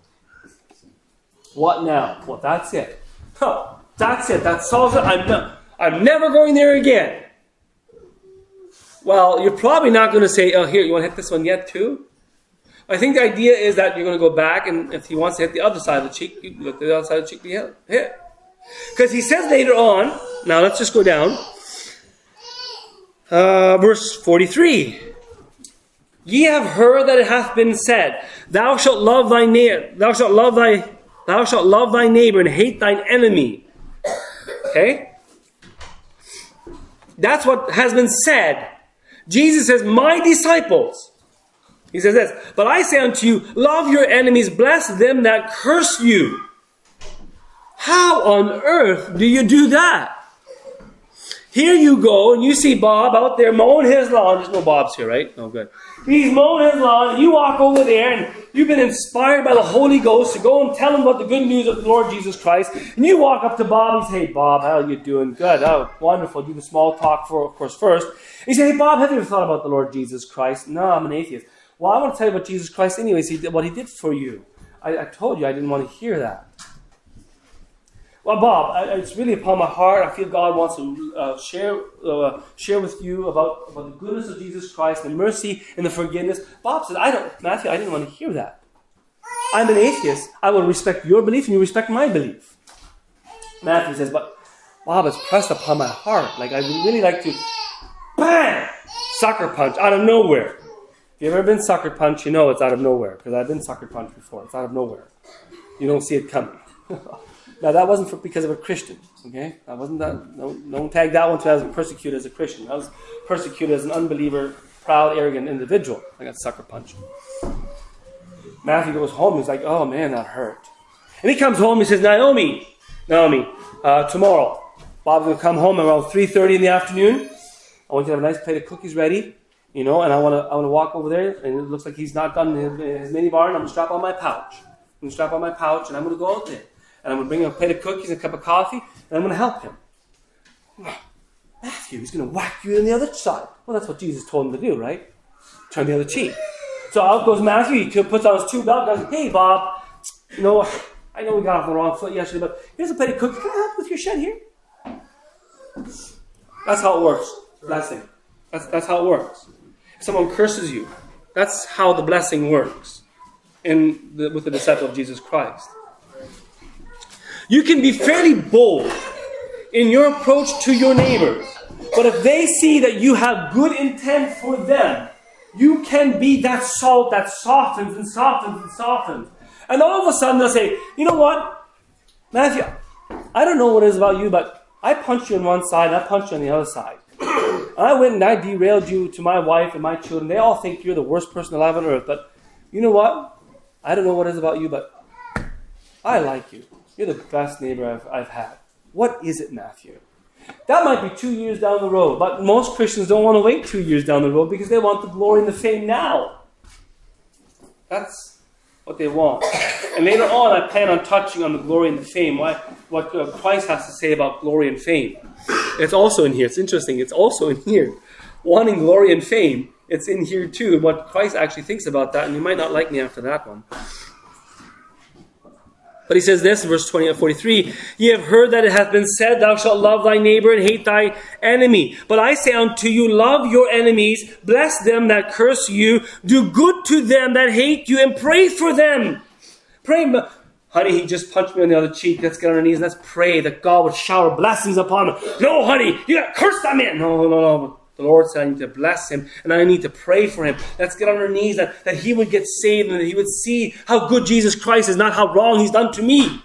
What now? Well, that's it. Oh, that's it. That solves it. I'm, no- I'm never going there again. Well, you're probably not going to say, oh, here, you want to hit this one yet too? I think the idea is that you're going to go back, and if he wants to hit the other side of the cheek, you look at the other side of the cheek, you hit. Because he says later on, now let's just go down, uh, verse forty-three. Ye have heard that it hath been said, Thou shalt love thy neighbor, thou shalt love thy, thou shalt love thy neighbor and hate thine enemy. Okay? That's what has been said. Jesus says, my disciples. He says this, but I say unto you, love your enemies, bless them that curse you. How on earth do you do that? Here you go, and you see Bob out there mowing his lawn. There's no Bobs here, right? Oh, good. He's mowing his lawn, and you walk over there, and you've been inspired by the Holy Ghost to go and tell him about the good news of the Lord Jesus Christ. And you walk up to Bob and say, hey, Bob, how are you doing? Good. Oh, wonderful. Do the small talk, for, of course, first. And you say, hey, Bob, have you ever thought about the Lord Jesus Christ? No, I'm an atheist. Well, I want to tell you about Jesus Christ anyways, he did, what he did for you. I, I told you I didn't want to hear that. Well, Bob, I, it's really upon my heart. I feel God wants to uh, share uh, share with you about, about the goodness of Jesus Christ, the mercy and the forgiveness. Bob said, I don't, Matthew, I didn't want to hear that. I'm an atheist. I will respect your belief and you respect my belief. Matthew says, but Bob, it's pressed upon my heart. Like, I would really like to, bam, sucker punch out of nowhere. If you've ever been sucker punched, you know it's out of nowhere. Because I've been sucker punched before. It's out of nowhere. You don't see it coming. Now, that wasn't for, because of a Christian, okay? That wasn't that. Don't, don't tag that one to as persecuted as a Christian. I was persecuted as an unbeliever, proud, arrogant individual. I got sucker punched. Matthew goes home. He's like, oh, man, that hurt. And he comes home. He says, Naomi, Naomi, uh, tomorrow, Bob's going to come home around three thirty in the afternoon. I want you to have a nice plate of cookies ready, you know, and I want to I want to walk over there, and it looks like he's not done his, his minibar, and I'm going to strap on my pouch. I'm going to strap on my pouch, and I'm going to go out there. And I'm going to bring him a plate of cookies and a cup of coffee, and I'm going to help him. Matthew, he's going to whack you on the other side. Well, that's what Jesus told him to do, right? Turn the other cheek. So out goes Matthew. He puts on his two belt and goes, hey, Bob, you know, I know we got off on the wrong foot yesterday, but here's a plate of cookies. Can I help with your shed here? That's how it works. Blessing. That's, that's how it works. If someone curses you, that's how the blessing works in the, with the disciple of Jesus Christ. You can be fairly bold in your approach to your neighbors. But if they see that you have good intent for them, you can be that salt that softens and softens and softens. And all of a sudden they'll say, you know what, Matthew, I don't know what it is about you, but I punched you on one side and I punched you on the other side. And I went and I derailed you to my wife and my children. They all think you're the worst person alive on earth. But you know what? I don't know what it is about you, but I like you. You're the best neighbor I've, I've had. What is it, Matthew? That might be two years down the road, but most Christians don't want to wait two years down the road because they want the glory and the fame now. That's what they want. And later on, I plan on touching on the glory and the fame, why, what Christ has to say about glory and fame. It's also in here. It's interesting. It's also in here. Wanting glory and fame, it's in here too, what Christ actually thinks about that, and you might not like me after that one. But he says this in verse twenty of forty-three, ye have heard that it hath been said, thou shalt love thy neighbor and hate thy enemy. But I say unto you, love your enemies, bless them that curse you, do good to them that hate you, and pray for them. Pray, honey, he just punched me on the other cheek. Let's get on our knees and let's pray that God would shower blessings upon him. No, honey, you got to curse that man. No, no, no. The Lord said I need to bless him and I need to pray for him. Let's get on our knees that, that he would get saved and that he would see how good Jesus Christ is, not how wrong he's done to me.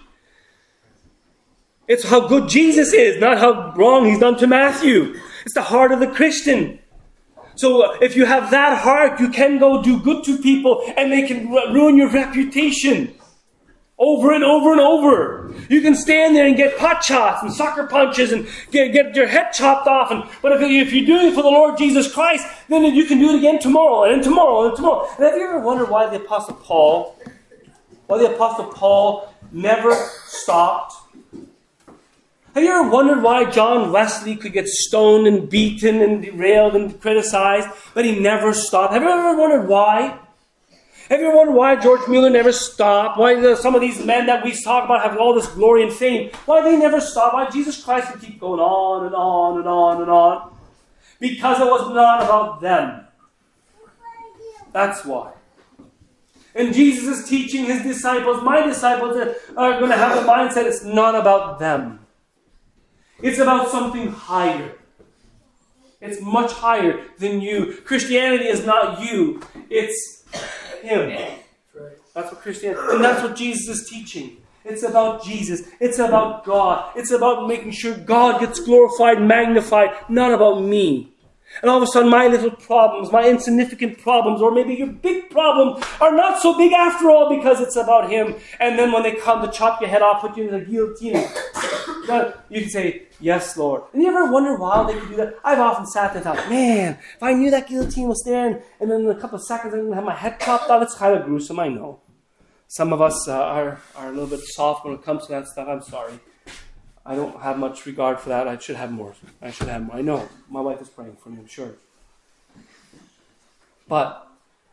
It's how good Jesus is, not how wrong he's done to Matthew. It's the heart of the Christian. So uh, if you have that heart, you can go do good to people and they can r- ruin your reputation. Over and over and over. You can stand there and get pot shots and sucker punches and get, get your head chopped off. And, but if, if you're doing it for the Lord Jesus Christ, then you can do it again tomorrow and tomorrow and tomorrow. And have you ever wondered why the Apostle Paul, why the Apostle Paul never stopped? Have you ever wondered why John Wesley could get stoned and beaten and derailed and criticized, but he never stopped? Have you ever wondered why? Have you ever wondered why George Mueller never stopped? Why some of these men that we talk about have all this glory and fame? Why they never stop? Why Jesus Christ would keep going on and on and on and on? Because it was not about them. That's why. And Jesus is teaching his disciples, my disciples are going to have the mindset, it's not about them. It's about something higher. It's much higher than you. Christianity is not you. It's him. That's what Christianity, and that's what Jesus is teaching. It's about Jesus. It's about God. It's about making sure God gets glorified, magnified, not about me. And all of a sudden my little problems, my insignificant problems, or maybe your big problem are not so big after all because it's about him. And then when they come to chop your head off, put you in the guillotine, you can say, yes, Lord. And you ever wonder why they could do that? I've often sat there and thought, man, if I knew that guillotine was there and, and then in a couple of seconds I'm going to have my head chopped off, it's kind of gruesome, I know. Some of us uh, are, are a little bit soft when it comes to that stuff. I'm sorry. I don't have much regard for that. I should have more. I should have more. I know. My wife is praying for me, I'm sure. But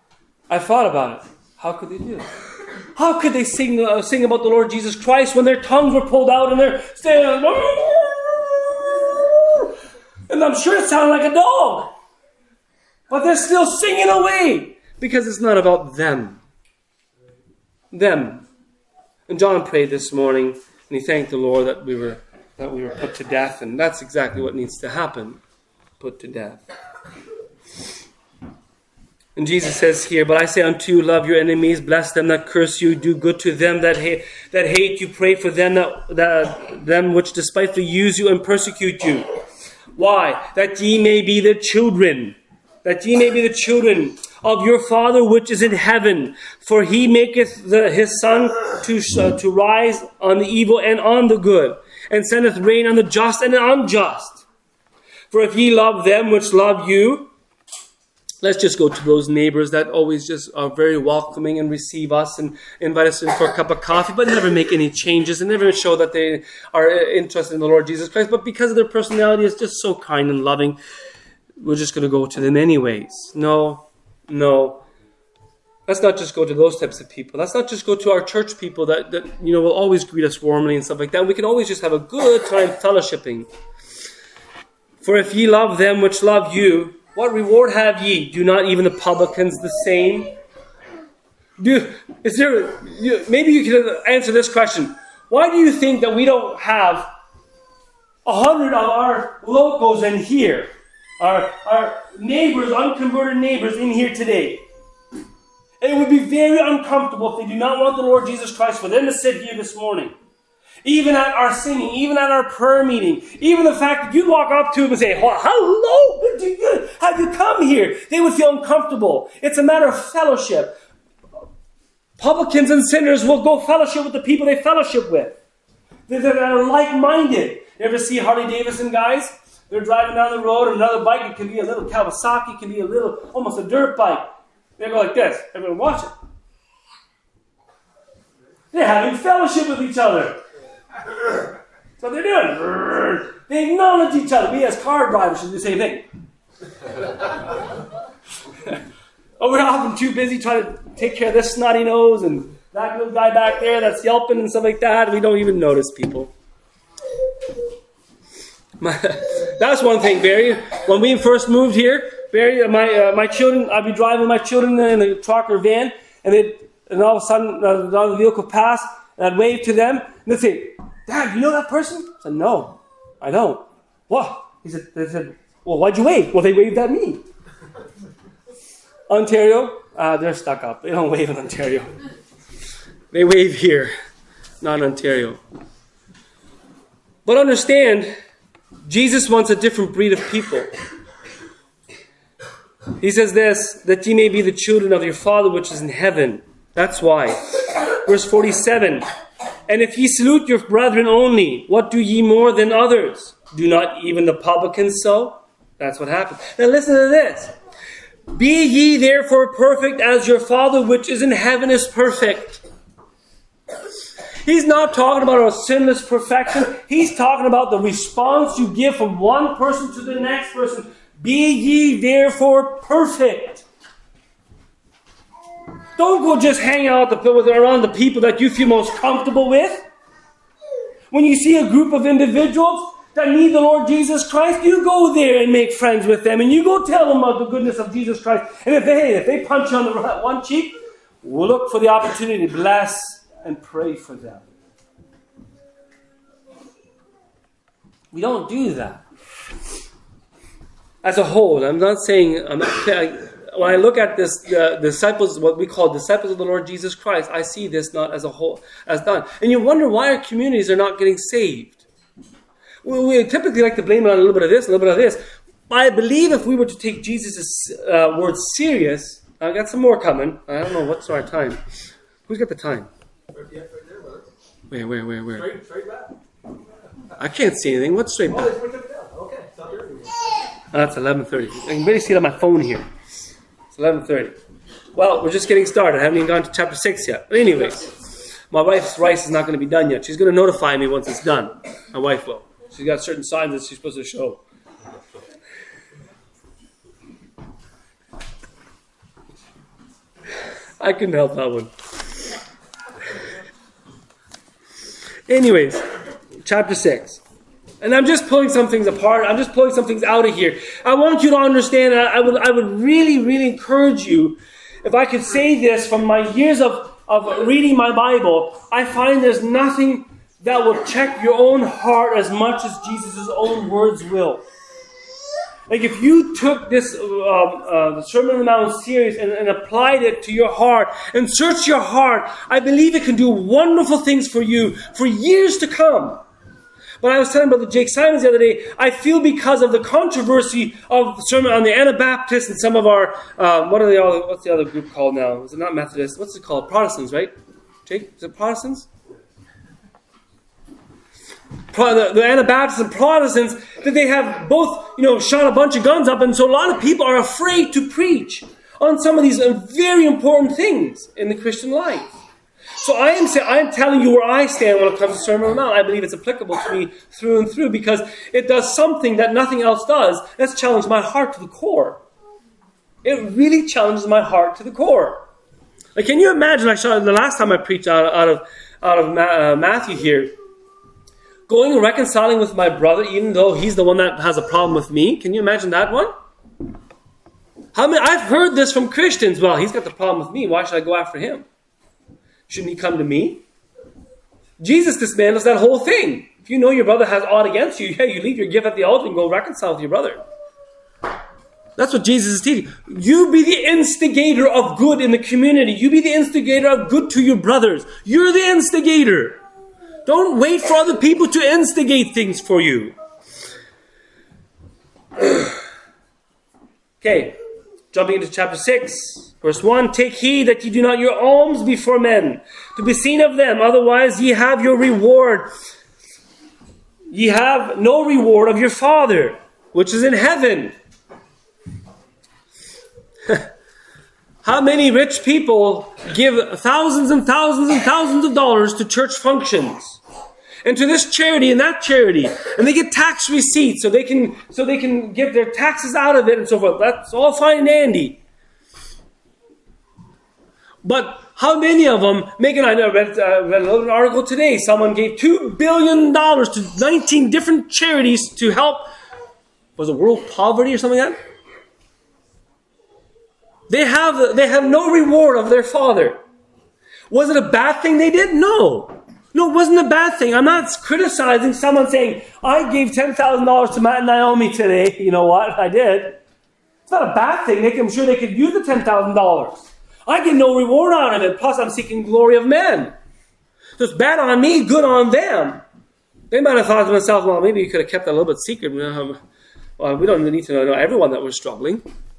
I thought about it. How could they do it? How could they sing uh, sing about the Lord Jesus Christ when their tongues were pulled out and they're saying, and I'm sure it sounded like a dog. But they're still singing away because it's not about them. Them. And John prayed this morning and he thanked the Lord that we were that we were put to death, and that's exactly what needs to happen. Put to death. And Jesus says here, but I say unto you, love your enemies, bless them that curse you, do good to them that hate, that hate you, pray for them that, that them which despitefully use you and persecute you. Why? That ye may be the children, that ye may be the children of your Father which is in heaven. For he maketh the, his sun to, uh, to rise on the evil and on the good, and sendeth rain on the just and the unjust. For if ye love them which love you, let's just go to those neighbors that always just are very welcoming and receive us and invite us in for a cup of coffee, but never make any changes and never show that they are interested in the Lord Jesus Christ. But because of their personality is just so kind and loving, we're just going to go to them anyways. No, no. Let's not just go to those types of people. Let's not just go to our church people that, that you know will always greet us warmly and stuff like that. We can always just have a good time fellowshipping. For if ye love them which love you, what reward have ye? Do not even the publicans the same? Do is there? You, maybe you can answer this question. Why do you think that we don't have a hundred of our locals in here, our our neighbors, unconverted neighbors in here today? And it would be very uncomfortable if they do not want the Lord Jesus Christ for them to sit here this morning. Even at our singing, even at our prayer meeting, even the fact that you walk up to them and say, hello, good to you. Have you come here? They would feel uncomfortable. It's a matter of fellowship. Publicans and sinners will go fellowship with the people they fellowship with. That are like-minded. You ever see Harley Davidson guys? They're driving down the road on another bike. It can be a little Kawasaki. It can be a little, almost a dirt bike. They go like this. Everyone watch it. They're having fellowship with each other. So they're doing. They acknowledge each other. We as car drivers should do the same thing. Oh, we're often too busy trying to take care of this snotty nose and that little guy back there that's yelping and stuff like that. We don't even notice people. My, that's one thing, Barry. When we first moved here, Barry, my uh, my children, I'd be driving my children in the truck or van, and they and all of a sudden uh, another vehicle passed, and I'd wave to them, and they'd say, "Dad, you know that person?" I said, "No, I don't." What? He said, they said, "Well, why'd you wave?" "Well, they waved at me." Ontario, uh, they're stuck up. They don't wave in Ontario. They wave here, not in Ontario. But understand, Jesus wants a different breed of people. He says this, that ye may be the children of your Father which is in heaven. That's why. Verse forty-seven. And if ye salute your brethren only, what do ye more than others? Do not even the publicans so? That's what happens. Now listen to this. Be ye therefore perfect as your Father which is in heaven is perfect. He's not talking about a sinless perfection. He's talking about the response you give from one person to the next person. Be ye therefore perfect. Don't go just hang out around the people that you feel most comfortable with. When you see a group of individuals that need the Lord Jesus Christ, you go there and make friends with them, and you go tell them about the goodness of Jesus Christ. And if they, if they punch you on the one cheek, we'll look for the opportunity to bless and pray for them. We don't do that. As a whole, I'm not saying, I'm not, when I look at this, the uh, disciples, what we call disciples of the Lord Jesus Christ, I see this not as a whole, as done. And you wonder why our communities are not getting saved. We, we typically like to blame it on a little bit of this, a little bit of this. But I believe if we were to take Jesus' uh, words serious, I got some more coming. I don't know what's our time. Who's got the time? Where, where, where, where? Straight, straight back. I can't see anything. What's straight back? Oh, okay. Stop here. Oh, that's eleven thirty. I can barely see it on my phone here. It's eleven thirty. Well, we're just getting started. I haven't even gone to chapter six yet. But anyways, my wife's rice is not going to be done yet. She's going to notify me once it's done. My wife will. She's got certain signs that she's supposed to show. I couldn't help that one. Anyways, chapter six. And I'm just pulling some things apart. I'm just pulling some things out of here. I want you to understand, I would, I would really, really encourage you, if I could say this from my years of, of reading my Bible, I find there's nothing that will check your own heart as much as Jesus' own words will. Like if you took this uh, uh, the Sermon on the Mount series and, and applied it to your heart and searched your heart, I believe it can do wonderful things for you for years to come. But I was telling Brother Jake Simons the other day, I feel because of the controversy of the sermon on the Anabaptists and some of our, uh, what are the other, what's the other group called now? Is it not Methodist? What's it called? Protestants, right? Jake, is it Protestants? The, the Anabaptists and Protestants, that they have both, you know, shot a bunch of guns up, and so a lot of people are afraid to preach on some of these very important things in the Christian life. So I am saying, I am telling you where I stand when it comes to Sermon on the Mount. I believe it's applicable to me through and through because it does something that nothing else does. That's challenged my heart to the core. It really challenges my heart to the core. Like, can you imagine? I saw the last time I preached out, out of out of uh, Matthew here. Going and reconciling with my brother, even though he's the one that has a problem with me. Can you imagine that one? How many? I've heard this from Christians. Well, he's got the problem with me. Why should I go after him? Shouldn't he come to me? Jesus dismantles that whole thing. If you know your brother has aught against you, yeah, you leave your gift at the altar and go reconcile with your brother. That's what Jesus is teaching. You be the instigator of good in the community. You be the instigator of good to your brothers. You're the instigator. Don't wait for other people to instigate things for you. Okay, jumping into chapter six, verse one. Take heed that ye do not your alms before men, to be seen of them, otherwise ye have your reward. Ye have no reward of your Father, which is in heaven. How many rich people give thousands and thousands and thousands of dollars to church functions and to this charity and that charity, and they get tax receipts so they can so they can get their taxes out of it and so forth. That's all fine and dandy. But how many of them make it? I know, read, uh, read an article today. Someone gave two billion dollars to nineteen different charities to help. Was it world poverty or something like that? They have, they have no reward of their Father. Was it a bad thing they did? No. No, it wasn't a bad thing. I'm not criticizing someone saying, I gave ten thousand dollars to Matt and Naomi today. You know what? I did. It's not a bad thing. I'm sure they could use the ten thousand dollars. I get no reward out of it. Plus, I'm seeking glory of men. So it's bad on me, good on them. They might have thought to themselves, well, maybe you could have kept that a little bit secret. Well, we don't need to know everyone that was struggling.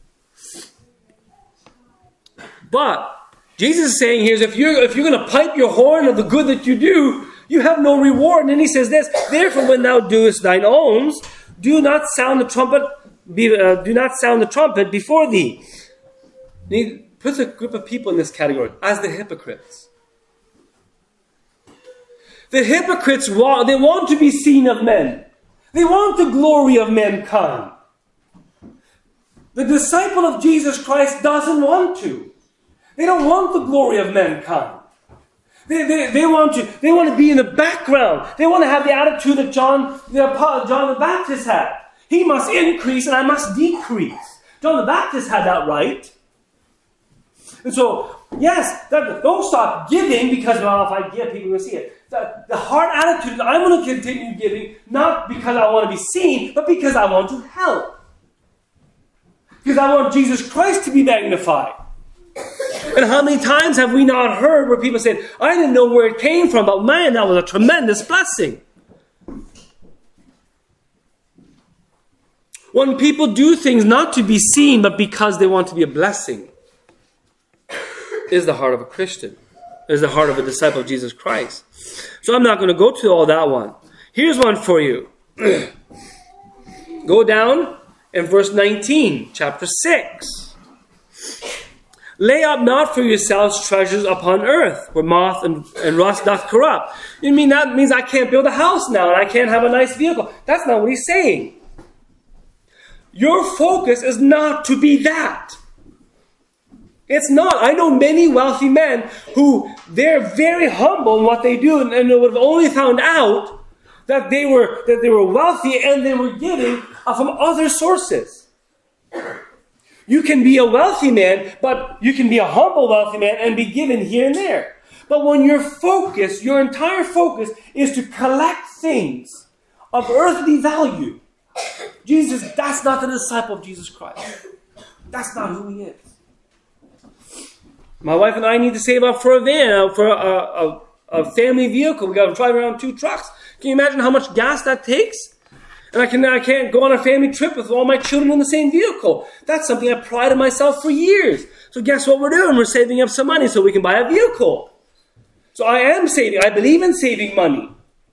But Jesus is saying here is if you're if you're going to pipe your horn of the good that you do, you have no reward. And then he says this: therefore, when thou doest thine alms, do not sound the trumpet. Be, uh, do not sound the trumpet before thee. And he puts a group of people in this category as the hypocrites. The hypocrites want they want to be seen of men. They want the glory of mankind. The disciple of Jesus Christ doesn't want to. They don't want the glory of mankind. They, they, they, want to, they want to be in the background. They want to have the attitude that John the, John the Baptist had. He must increase and I must decrease. John the Baptist had that right. And so, yes, that, don't stop giving because, well, if I give, people will see it. The, the heart attitude is I'm going to continue giving, not because I want to be seen, but because I want to help. Because I want Jesus Christ to be magnified. And how many times have we not heard where people said, I didn't know where it came from, but man, that was a tremendous blessing. When people do things not to be seen, but because they want to be a blessing, is the heart of a Christian, is the heart of a disciple of Jesus Christ. So I'm not going to go to all that one. Here's one for you. Go down in verse nineteen, chapter six. Lay up not for yourselves treasures upon earth, where moth and, and rust doth corrupt. You mean that means I can't build a house now and I can't have a nice vehicle? That's not what he's saying. Your focus is not to be that. It's not. I know many wealthy men who they're very humble in what they do, and, and they would have only found out that they were that they were wealthy and they were giving from other sources. You can be a wealthy man, but you can be a humble wealthy man and be given here and there. But when your focus, your entire focus, is to collect things of earthly value, Jesus, that's not the disciple of Jesus Christ. That's not who he is. My wife and I need to save up for a van, uh, for a, a, a family vehicle. We got to drive around two trucks. Can you imagine how much gas that takes? And I, can, I can't go on a family trip with all my children in the same vehicle. That's something I prided myself for years. So guess what we're doing? We're saving up some money so we can buy a vehicle. So I am saving. I believe in saving money.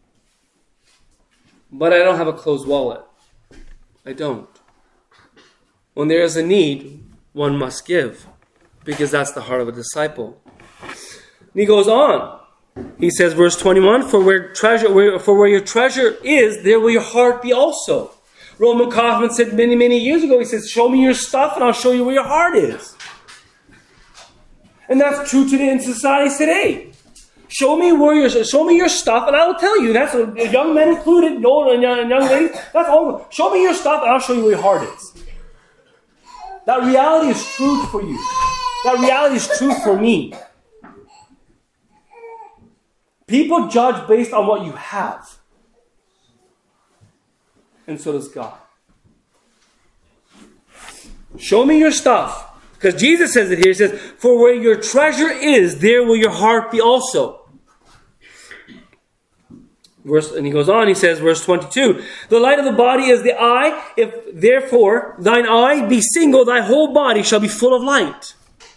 But I don't have a closed wallet. I don't. When there is a need, one must give. Because that's the heart of a disciple. And he goes on. He says, verse twenty-one, For where treasure, where, for where your treasure is, there will your heart be also. Roman Kaufman said many, many years ago, he says, show me your stuff and I'll show you where your heart is. And that's true today in society today. Show me where your show me your stuff, and I will tell you. That's a, young men included, no, and young, young ladies. That's all. Show me your stuff, and I'll show you where your heart is. That reality is true for you. That reality is true for me. People judge based on what you have, and so does God. Show me your stuff. Because Jesus says it here. He says, for where your treasure is, there will your heart be also. Verse, and he goes on, he says, verse twenty-two, the light of the body is the eye. If therefore thine eye be single, thy whole body shall be full of light.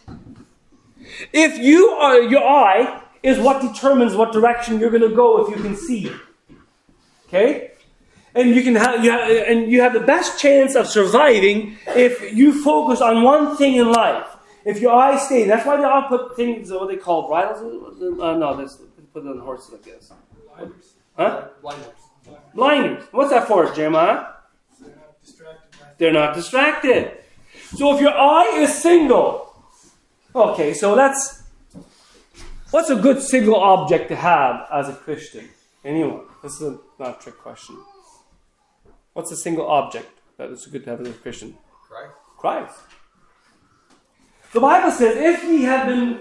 If you are, your eye is what determines what direction you're going to go if you can see. Okay? And you can have, you have, and you have the best chance of surviving if you focus on one thing in life. If your eyes stay, that's why they all put things, what they call bridles. Uh, no, this put it on horses like this. Blinders. Huh? Blinders. Blinders. What's that for, Jeremiah? They're not distracted. They're not distracted. So if your eye is single, okay, so that's what's a good single object to have as a Christian? Anyone? This is a, not a trick question. What's a single object that is good to have as a Christian? Christ. Christ. The Bible says, if ye have been,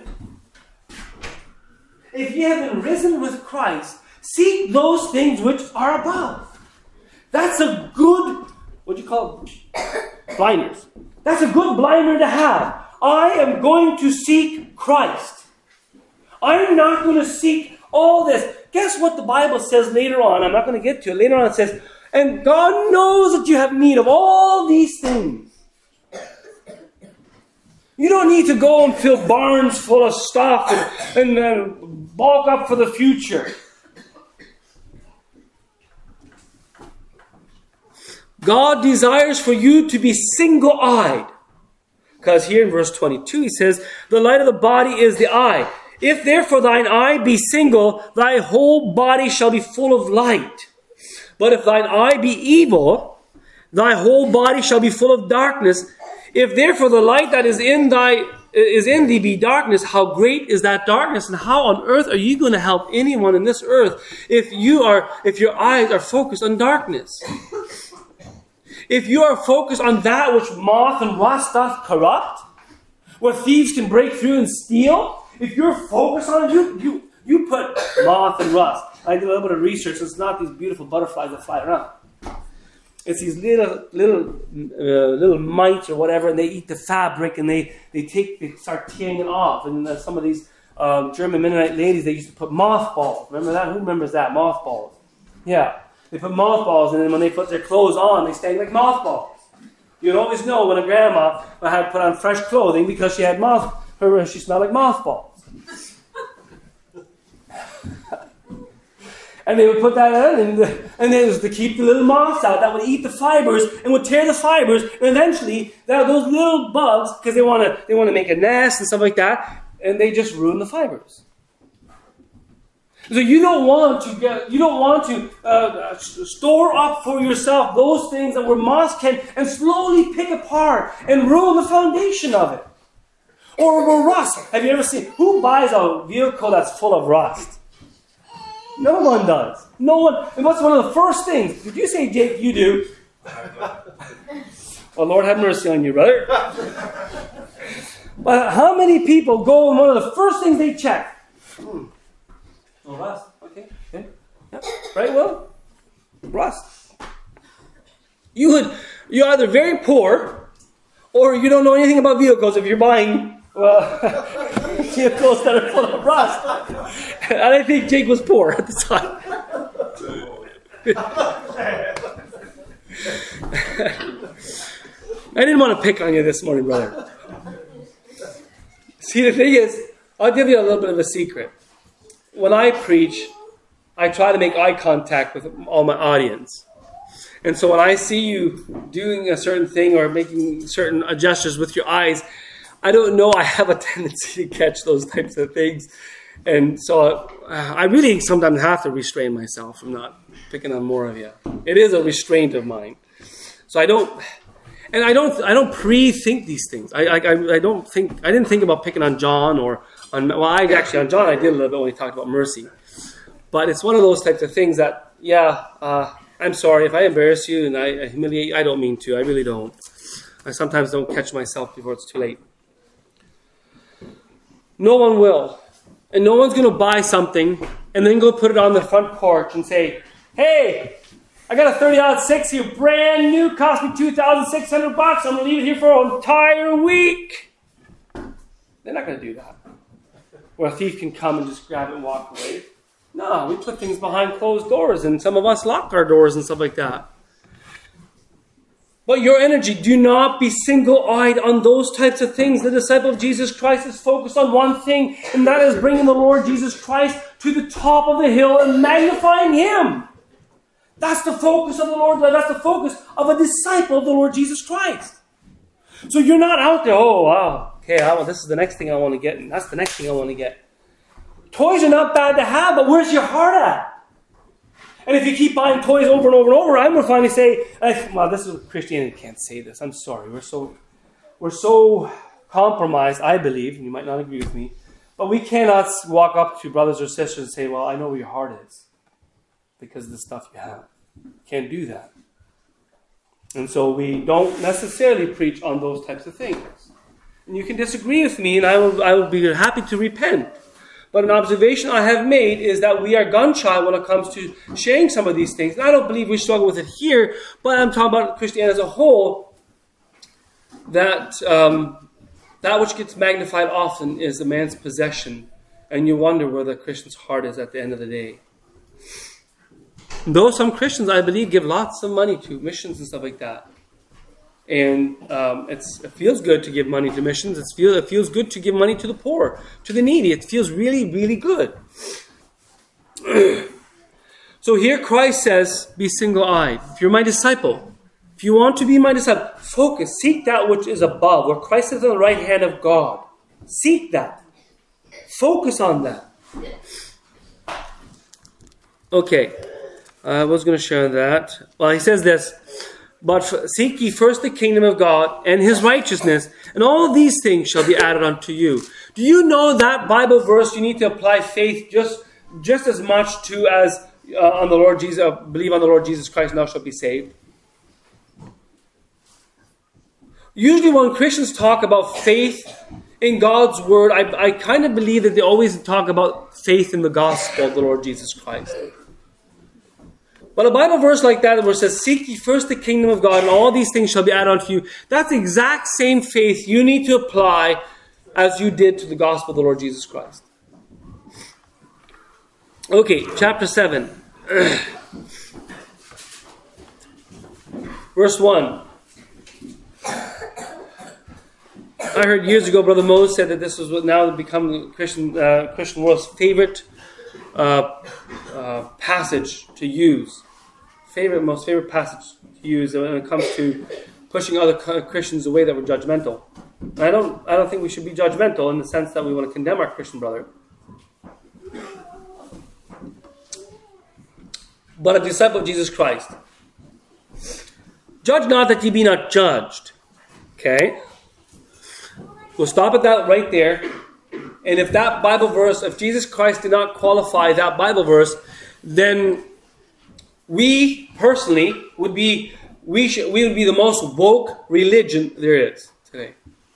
if ye have been risen with Christ, seek those things which are above. That's a good, what do you call it? Blinders. That's a good blinder to have. I am going to seek Christ. I'm not going to seek all this. Guess what the Bible says later on? I'm not going to get to it. Later on it says, and God knows that you have need of all these things. You don't need to go and fill barns full of stuff and, and uh, bulk up for the future. God desires for you to be single-eyed. Because here in verse twenty-two he says, the light of the body is the eye. If therefore thine eye be single, thy whole body shall be full of light. But if thine eye be evil, thy whole body shall be full of darkness. If therefore the light that is in thy is in thee be darkness, how great is that darkness? And how on earth are you going to help anyone in this earth if you are if your eyes are focused on darkness? If you are focused on that which moth and rust doth corrupt, where thieves can break through and steal, if you're focused on it, you you you put moth and rust. I did a little bit of research. It's not these beautiful butterflies that fly around. It's these little little uh, little mites or whatever, and they eat the fabric, and they, they take they start tearing it off. And uh, some of these um, German Mennonite ladies, they used to put mothballs. Remember that? Who remembers that? Mothballs. Yeah, they put mothballs, and then when they put their clothes on, they stay like mothballs. You'd always know when a grandma had put on fresh clothing because she had moth. Her she smelled like mothballs. And they would put that in, and, and it was to keep the little moths out that would eat the fibers and would tear the fibers. And eventually, that, those little bugs, because they want to they want to make a nest and stuff like that, and they just ruin the fibers. So you don't want to get you don't want to uh, store up for yourself those things that where moths can and slowly pick apart and ruin the foundation of it. Or, or rust. Have you ever seen, who buys a vehicle that's full of rust? No one does. No one. And what's one of the first things? Did you say, Jake, you do? Well, Lord have mercy on you, brother. But how many people go and one of the first things they check? Hmm. Oh, rust. Okay. Okay. Yeah. Right, Will? Rust. You would, you're either very poor or you don't know anything about vehicles if you're buying well, vehicles that are full of rust. And I think Jake was poor at the time. I didn't want to pick on you this morning, brother. See, the thing is, I'll give you a little bit of a secret. When I preach, I try to make eye contact with all my audience. And so when I see you doing a certain thing or making certain gestures with your eyes, I don't know, I have a tendency to catch those types of things. And so uh, I really sometimes have to restrain myself from not picking on more of you. It is a restraint of mine. So I don't, and I don't, I don't pre-think these things. I, I, I don't think, I didn't think about picking on John or on, well, I actually on John I did a little bit when he talked about mercy. But it's one of those types of things that, yeah, uh, I'm sorry if I embarrass you and I, I humiliate you. I don't mean to. I really don't. I sometimes don't catch myself before it's too late. No one will. And no one's going to buy something and then go put it on the front porch and say, hey, I got a thirty aught six here, brand new, cost me two thousand six hundred bucks. I'm going to leave it here for an entire week. They're not going to do that. Or a thief can come and just grab it and walk away. No, we put things behind closed doors, and some of us lock our doors and stuff like that. But your energy, do not be single-eyed on those types of things. The disciple of Jesus Christ is focused on one thing, and that is bringing the Lord Jesus Christ to the top of the hill and magnifying Him. That's the focus of the Lord. That's the focus of a disciple of the Lord Jesus Christ. So you're not out there, oh, wow, okay, well, this is the next thing I want to get, and that's the next thing I want to get. Toys are not bad to have, but where's your heart at? And if you keep buying toys over and over and over, I'm going to finally say, well, this is Christianity can't say this. I'm sorry. We're so we're so compromised, I believe, and you might not agree with me, but we cannot walk up to brothers or sisters and say, well, I know where your heart is because of the stuff you have. Can't do that. And so we don't necessarily preach on those types of things. And you can disagree with me, and I will, I will be happy to repent. But an observation I have made is that we are gun-shy when it comes to sharing some of these things. And I don't believe we struggle with it here, but I'm talking about Christianity as a whole, that um, that which gets magnified often is a man's possession, and you wonder where the Christian's heart is at the end of the day. Though some Christians, I believe, give lots of money to missions and stuff like that. And um, it's, it feels good to give money to missions. It's feel, it feels good to give money to the poor, to the needy. It feels really, really good. So here Christ says, be single-eyed. If you're my disciple, if you want to be my disciple, focus, seek that which is above, where Christ is on the right hand of God. Seek that. Focus on that. Okay, I was going to share that. Well, he says this, but seek ye first the kingdom of God and His righteousness, and all these things shall be added unto you. Do you know that Bible verse you need to apply faith just, just as much to as uh, on the Lord Jesus, uh, believe on the Lord Jesus Christ and thou shalt be saved? Usually when Christians talk about faith in God's word, I, I kind of believe that they always talk about faith in the gospel of the Lord Jesus Christ. But a Bible verse like that where it says, seek ye first the kingdom of God and all these things shall be added unto you, that's the exact same faith you need to apply as you did to the gospel of the Lord Jesus Christ. Okay, chapter seven. Verse one. I heard years ago Brother Moses said that this was what now become the Christian, uh, Christian world's favorite uh, uh, passage to use. Favorite, most favorite passage to use when it comes to pushing other Christians away that were judgmental. And I don't, I don't think we should be judgmental in the sense that we want to condemn our Christian brother. But a disciple of Jesus Christ. Judge not that ye be not judged. Okay? We'll stop at that right there. And if that Bible verse, if Jesus Christ did not qualify that Bible verse, then we personally would be, we should, we would be the most woke religion there is today.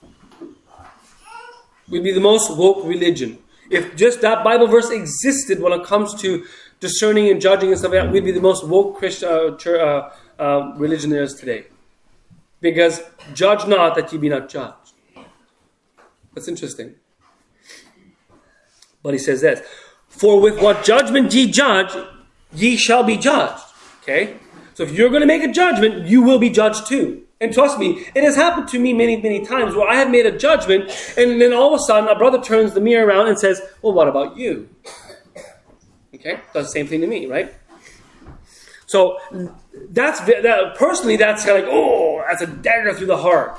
We'd be the most woke religion. If just that Bible verse existed when it comes to discerning and judging and stuff like that, we'd be the most woke Christian uh, church, uh, uh, religion there is today. Because judge not that ye be not judged. That's interesting. But he says this, for with what judgment ye judge, ye shall be judged. Okay? So if you're going to make a judgment, you will be judged too. And trust me, it has happened to me many, many times where I have made a judgment and then all of a sudden a brother turns the mirror around and says, well, what about you? Okay? Does the same thing to me, right? So that's, that, personally, that's kind of like, oh, that's a dagger through the heart.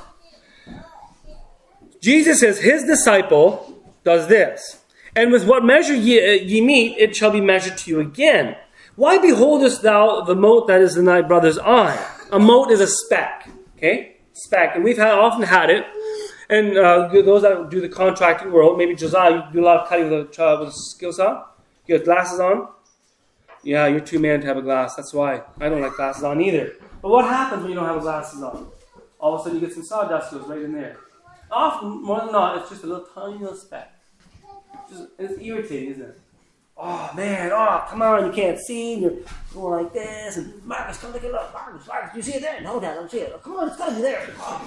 Jesus says his disciple does this. And with what measure ye, ye meet, it shall be measured to you again. Why beholdest thou the mote that is in thy brother's eye? A mote is a speck. Okay? Speck. And we've had, often had it. And uh, those that do the contracting world, maybe Josiah, you do a lot of cutting with a, uh, with a skill saw. You got glasses on? Yeah, you're too man to have a glass. That's why. I don't like glasses on either. But what happens when you don't have glasses on? All of a sudden you get some sawdust goes right in there. Often, more than not, it's just a little tiny little speck. Just, it's irritating, isn't it? Oh, man, oh, come on, you can't see, and you're going like this, and Marcus, come take a look, Marcus, Marcus, do you see it there? No, Dad, I don't see it. Oh, come on, it's got to be there. Oh.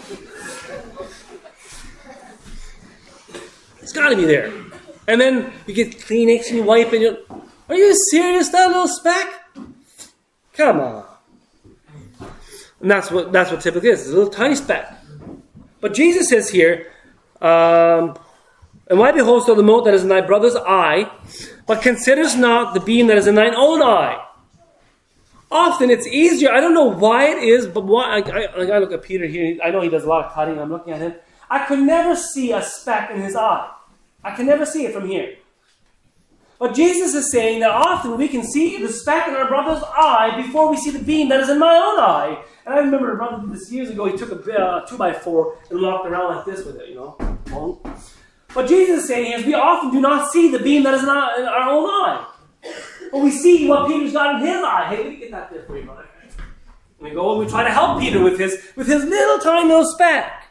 It's got to be there. And then you get Kleenex and you wipe and you're, are you serious, that little speck? Come on. And that's what, that's what typically is, it's a little tiny speck. But Jesus says here, um, and why beholdest thou the mote that is in thy brother's eye, but considerest not the beam that is in thine own eye? Often it's easier, I don't know why it is, but why, I, I, I look at Peter here, I know he does a lot of cutting, I'm looking at him. I could never see a speck in his eye. I can never see it from here. But Jesus is saying that often we can see the speck in our brother's eye before we see the beam that is in my own eye. And I remember a brother did this years ago, he took a uh, two by four and walked around like this with it, you know. But Jesus is saying is we often do not see the beam that is in our, in our own eye. But we see what Peter's got in his eye. Hey, let me get that there for you, brother. And we go and we try to help Peter with his, with his little tiny little speck.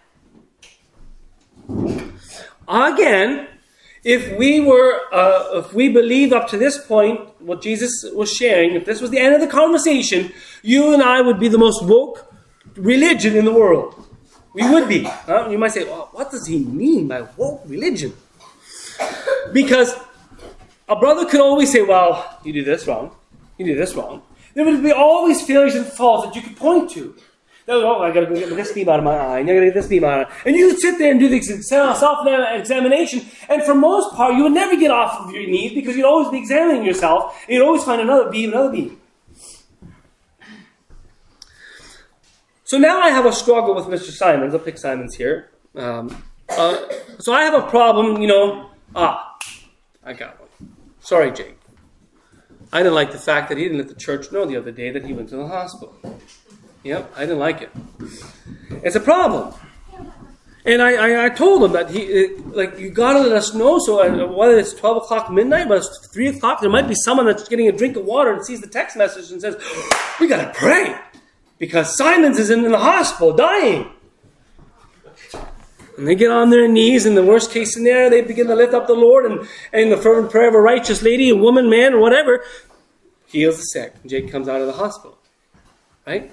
Again, if we were, uh, if we believed up to this point what Jesus was sharing, if this was the end of the conversation, you and I would be the most woke religion in the world. We would be. Huh? You might say, well, what does he mean by woke religion? Because a brother could always say, well, you do this wrong. You do this wrong. There would be always failures and faults that you could point to. Oh, I gotta go get this beam out of my eye, and I gotta get this beam out of my eye. And you would sit there and do the self-examination, and for most part, you would never get off of your knees because you'd always be examining yourself, and you'd always find another beam, another beam. So now I have a struggle with Mister Simons. I'll pick Simons here. Um, uh, so I have a problem, you know. Ah, I got one. Sorry, Jake. I didn't like the fact that he didn't let the church know the other day that he went to the hospital. Yep, I didn't like it. It's a problem. And I, I, I told him that he, it, like, you gotta let us know, so uh, whether it's twelve o'clock midnight, whether it's three o'clock, there might be someone that's getting a drink of water and sees the text message and says, we gotta pray, because Simons is in the hospital, dying. And they get on their knees, in the worst case scenario, they begin to lift up the Lord, and, and the fervent prayer of a righteous lady, a woman, man, or whatever, heals the sick. And Jake comes out of the hospital. Right?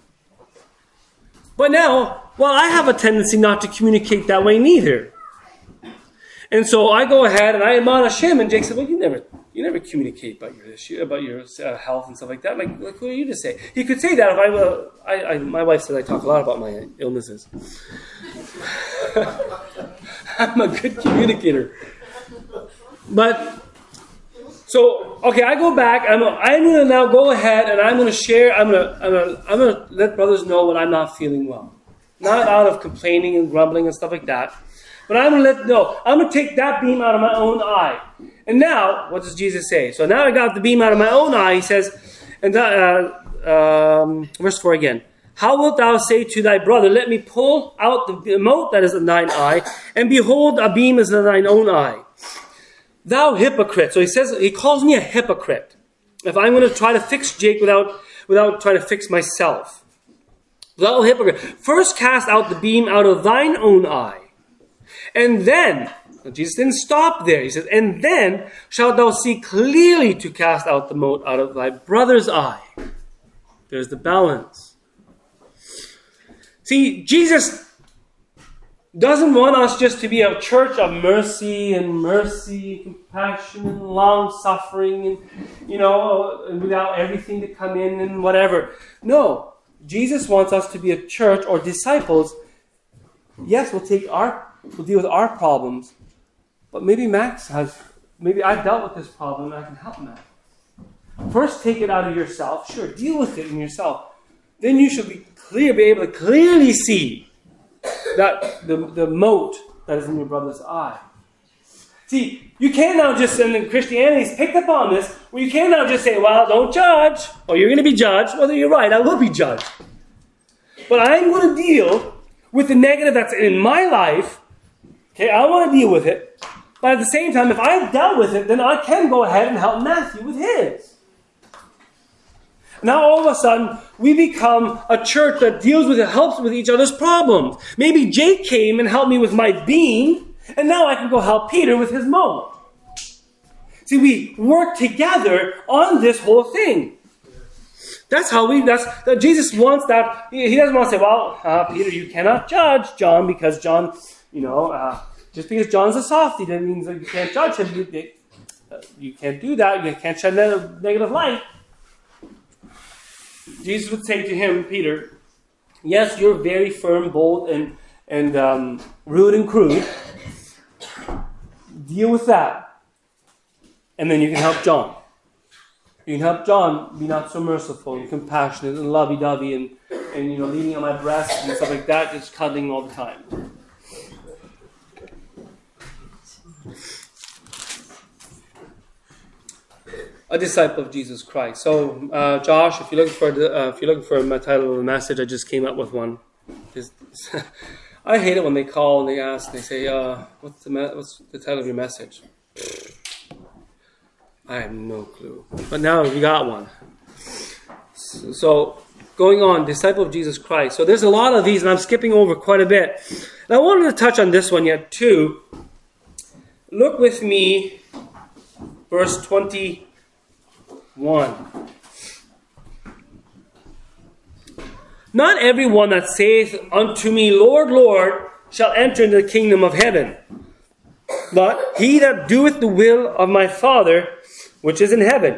But now, well, I have a tendency not to communicate that way neither. And so I go ahead and I admonish him, and Jake said, well, you never you never communicate about your issue, about your uh, health and stuff like that. Like, like, who are you to say? He could say that if I, uh, I, I, my wife said I talk a lot about my illnesses. I'm a good communicator. But, so, okay, I go back. I'm, I'm going to now go ahead and I'm going to share, I'm going to, I'm going to, I'm going to let brothers know when I'm not feeling well. Not out of complaining and grumbling and stuff like that. But I'm going to let know. I'm going to take that beam out of my own eye. And now, what does Jesus say? So now I got the beam out of my own eye. He says, and uh, um, verse four again. How wilt thou say to thy brother, let me pull out the mote that is in thine eye, and behold, a beam is in thine own eye? Thou hypocrite. So he says, he calls me a hypocrite. If I'm going to try to fix Jake without, without trying to fix myself. Thou hypocrite. First cast out the beam out of thine own eye. And then, Jesus didn't stop there. He says, and then shalt thou see clearly to cast out the mote out of thy brother's eye. There's the balance. See, Jesus doesn't want us just to be a church of mercy and mercy, compassion and long-suffering and, you know, without everything to come in and whatever. No, Jesus wants us to be a church or disciples. Yes, we'll take our, we'll deal with our problems, but maybe Max has, maybe I've dealt with this problem and I can help Max. First, take it out of yourself. Sure, deal with it in yourself. Then you should be clear, be able to clearly see that the, the mote that is in your brother's eye. See, you can't now just, and Christianity's picked up on this, where you can't now just say, well, don't judge, or you're going to be judged. Well, you're right, I will be judged. But I'm going to deal with the negative that's in my life. Okay, I want to deal with it. But at the same time, if I've dealt with it, then I can go ahead and help Matthew with his. Now all of a sudden, we become a church that deals with it, helps with each other's problems. Maybe Jake came and helped me with my beam, and now I can go help Peter with his mote. See, we work together on this whole thing. That's how we, that's, that Jesus wants that. He doesn't want to say, well, uh, Peter, you cannot judge John because John, you know, uh, just because John's a softie, that means that you can't judge him. You, uh, you can't do that. You can't shed negative light. Jesus would say to him, Peter, yes, you're very firm, bold, and, and um, rude and crude. Deal with that. And then you can help John. You can help John be not so merciful and compassionate and lovey-dovey and, and you know, leaning on my breast and stuff like that, just cuddling all the time. A disciple of Jesus Christ. So, uh, Josh, if you're looking for the, uh, if you're looking for my title of the message, I just came up with one. I hate it when they call and they ask, and they say, uh, "What's the me- what's the title of your message?" I have no clue. But now you got one. So, going on, disciple of Jesus Christ. So there's a lot of these, and I'm skipping over quite a bit. And I wanted to touch on this one yet too. Look with me, verse twenty. One. Not everyone that saith unto me, Lord, Lord, shall enter into the kingdom of heaven, but he that doeth the will of my Father, which is in heaven.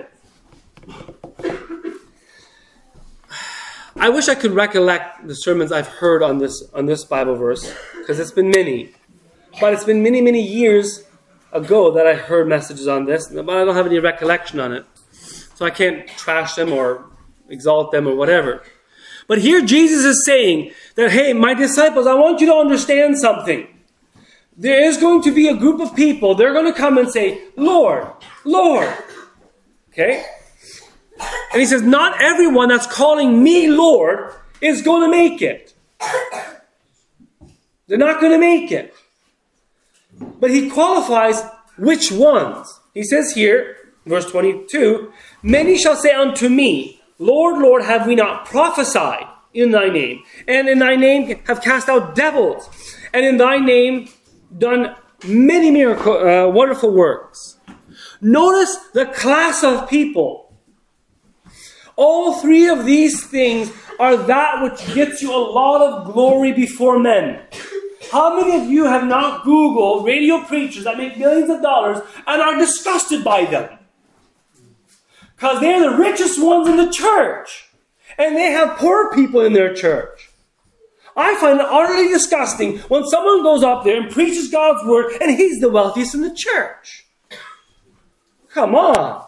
I wish I could recollect the sermons I've heard on this on this Bible verse, because it's been many. But it's been many, many years ago that I heard messages on this, but I don't have any recollection on it. So I can't trash them or exalt them or whatever. But here Jesus is saying that, hey, my disciples, I want you to understand something. There is going to be a group of people, they're going to come and say, Lord, Lord. Okay? And he says, not everyone that's calling me Lord is going to make it. They're not going to make it. But he qualifies which ones. He says here, verse twenty-two, many shall say unto me, Lord, Lord, have we not prophesied in thy name? And in thy name have cast out devils? And in thy name done many miracle, uh, wonderful works? Notice the class of people. All three of these things are that which gets you a lot of glory before men. How many of you have not Googled radio preachers that make millions of dollars and are disgusted by them? Because they're the richest ones in the church. And they have poor people in their church. I find it utterly disgusting when someone goes up there and preaches God's word and he's the wealthiest in the church. Come on.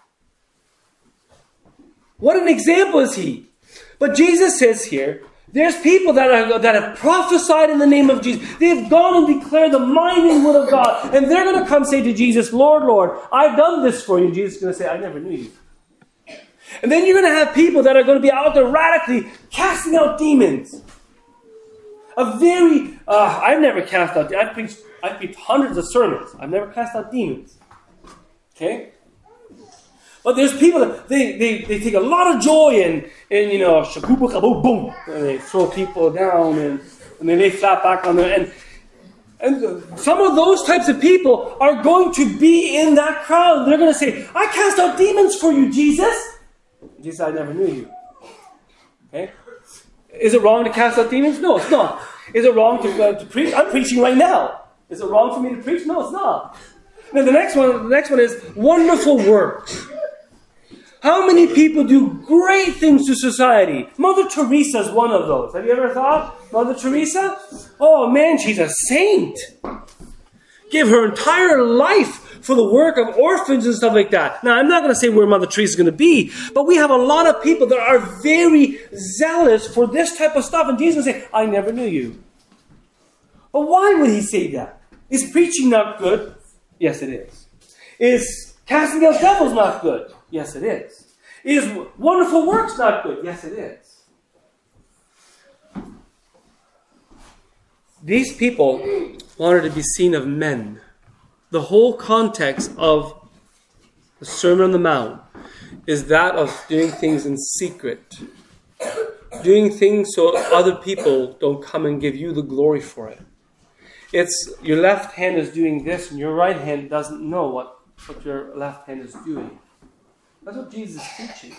What an example is he? But Jesus says here, there's people that, are, that have prophesied in the name of Jesus. They've gone and declared the mind and will of God. And they're going to come say to Jesus, Lord, Lord, I've done this for you. And Jesus is going to say, I never knew you. And then you're going to have people that are going to be out there radically casting out demons. A very, uh, I've never cast out, I've preached, I've preached hundreds of sermons. I've never cast out demons. Okay? But there's people that, they, they, they take a lot of joy in, in you know, shakubu kaboom, boom. And they throw people down and, and they lay flat back on their, and, and some of those types of people are going to be in that crowd. They're going to say, I cast out demons for you, Jesus. Jesus, I never knew you. Okay? Is it wrong to cast out demons? No, it's not. Is it wrong to, uh, to preach? I'm preaching right now. Is it wrong for me to preach? No, it's not. Now the next one, the next one is wonderful works. How many people do great things to society? Mother Teresa is one of those. Have you ever thought, Mother Teresa? Oh man, she's a saint. Give her entire life for the work of orphans and stuff like that. Now, I'm not going to say where Mother Teresa is going to be, but we have a lot of people that are very zealous for this type of stuff. And Jesus will say, I never knew you. But why would he say that? Is preaching not good? Yes, it is. Is casting out devils not good? Yes, it is. Is wonderful works not good? Yes, it is. These people wanted to be seen of men. The whole context of the Sermon on the Mount is that of doing things in secret. Doing things so other people don't come and give you the glory for it. It's your left hand is doing this and your right hand doesn't know what, what your left hand is doing. That's what Jesus is teaching.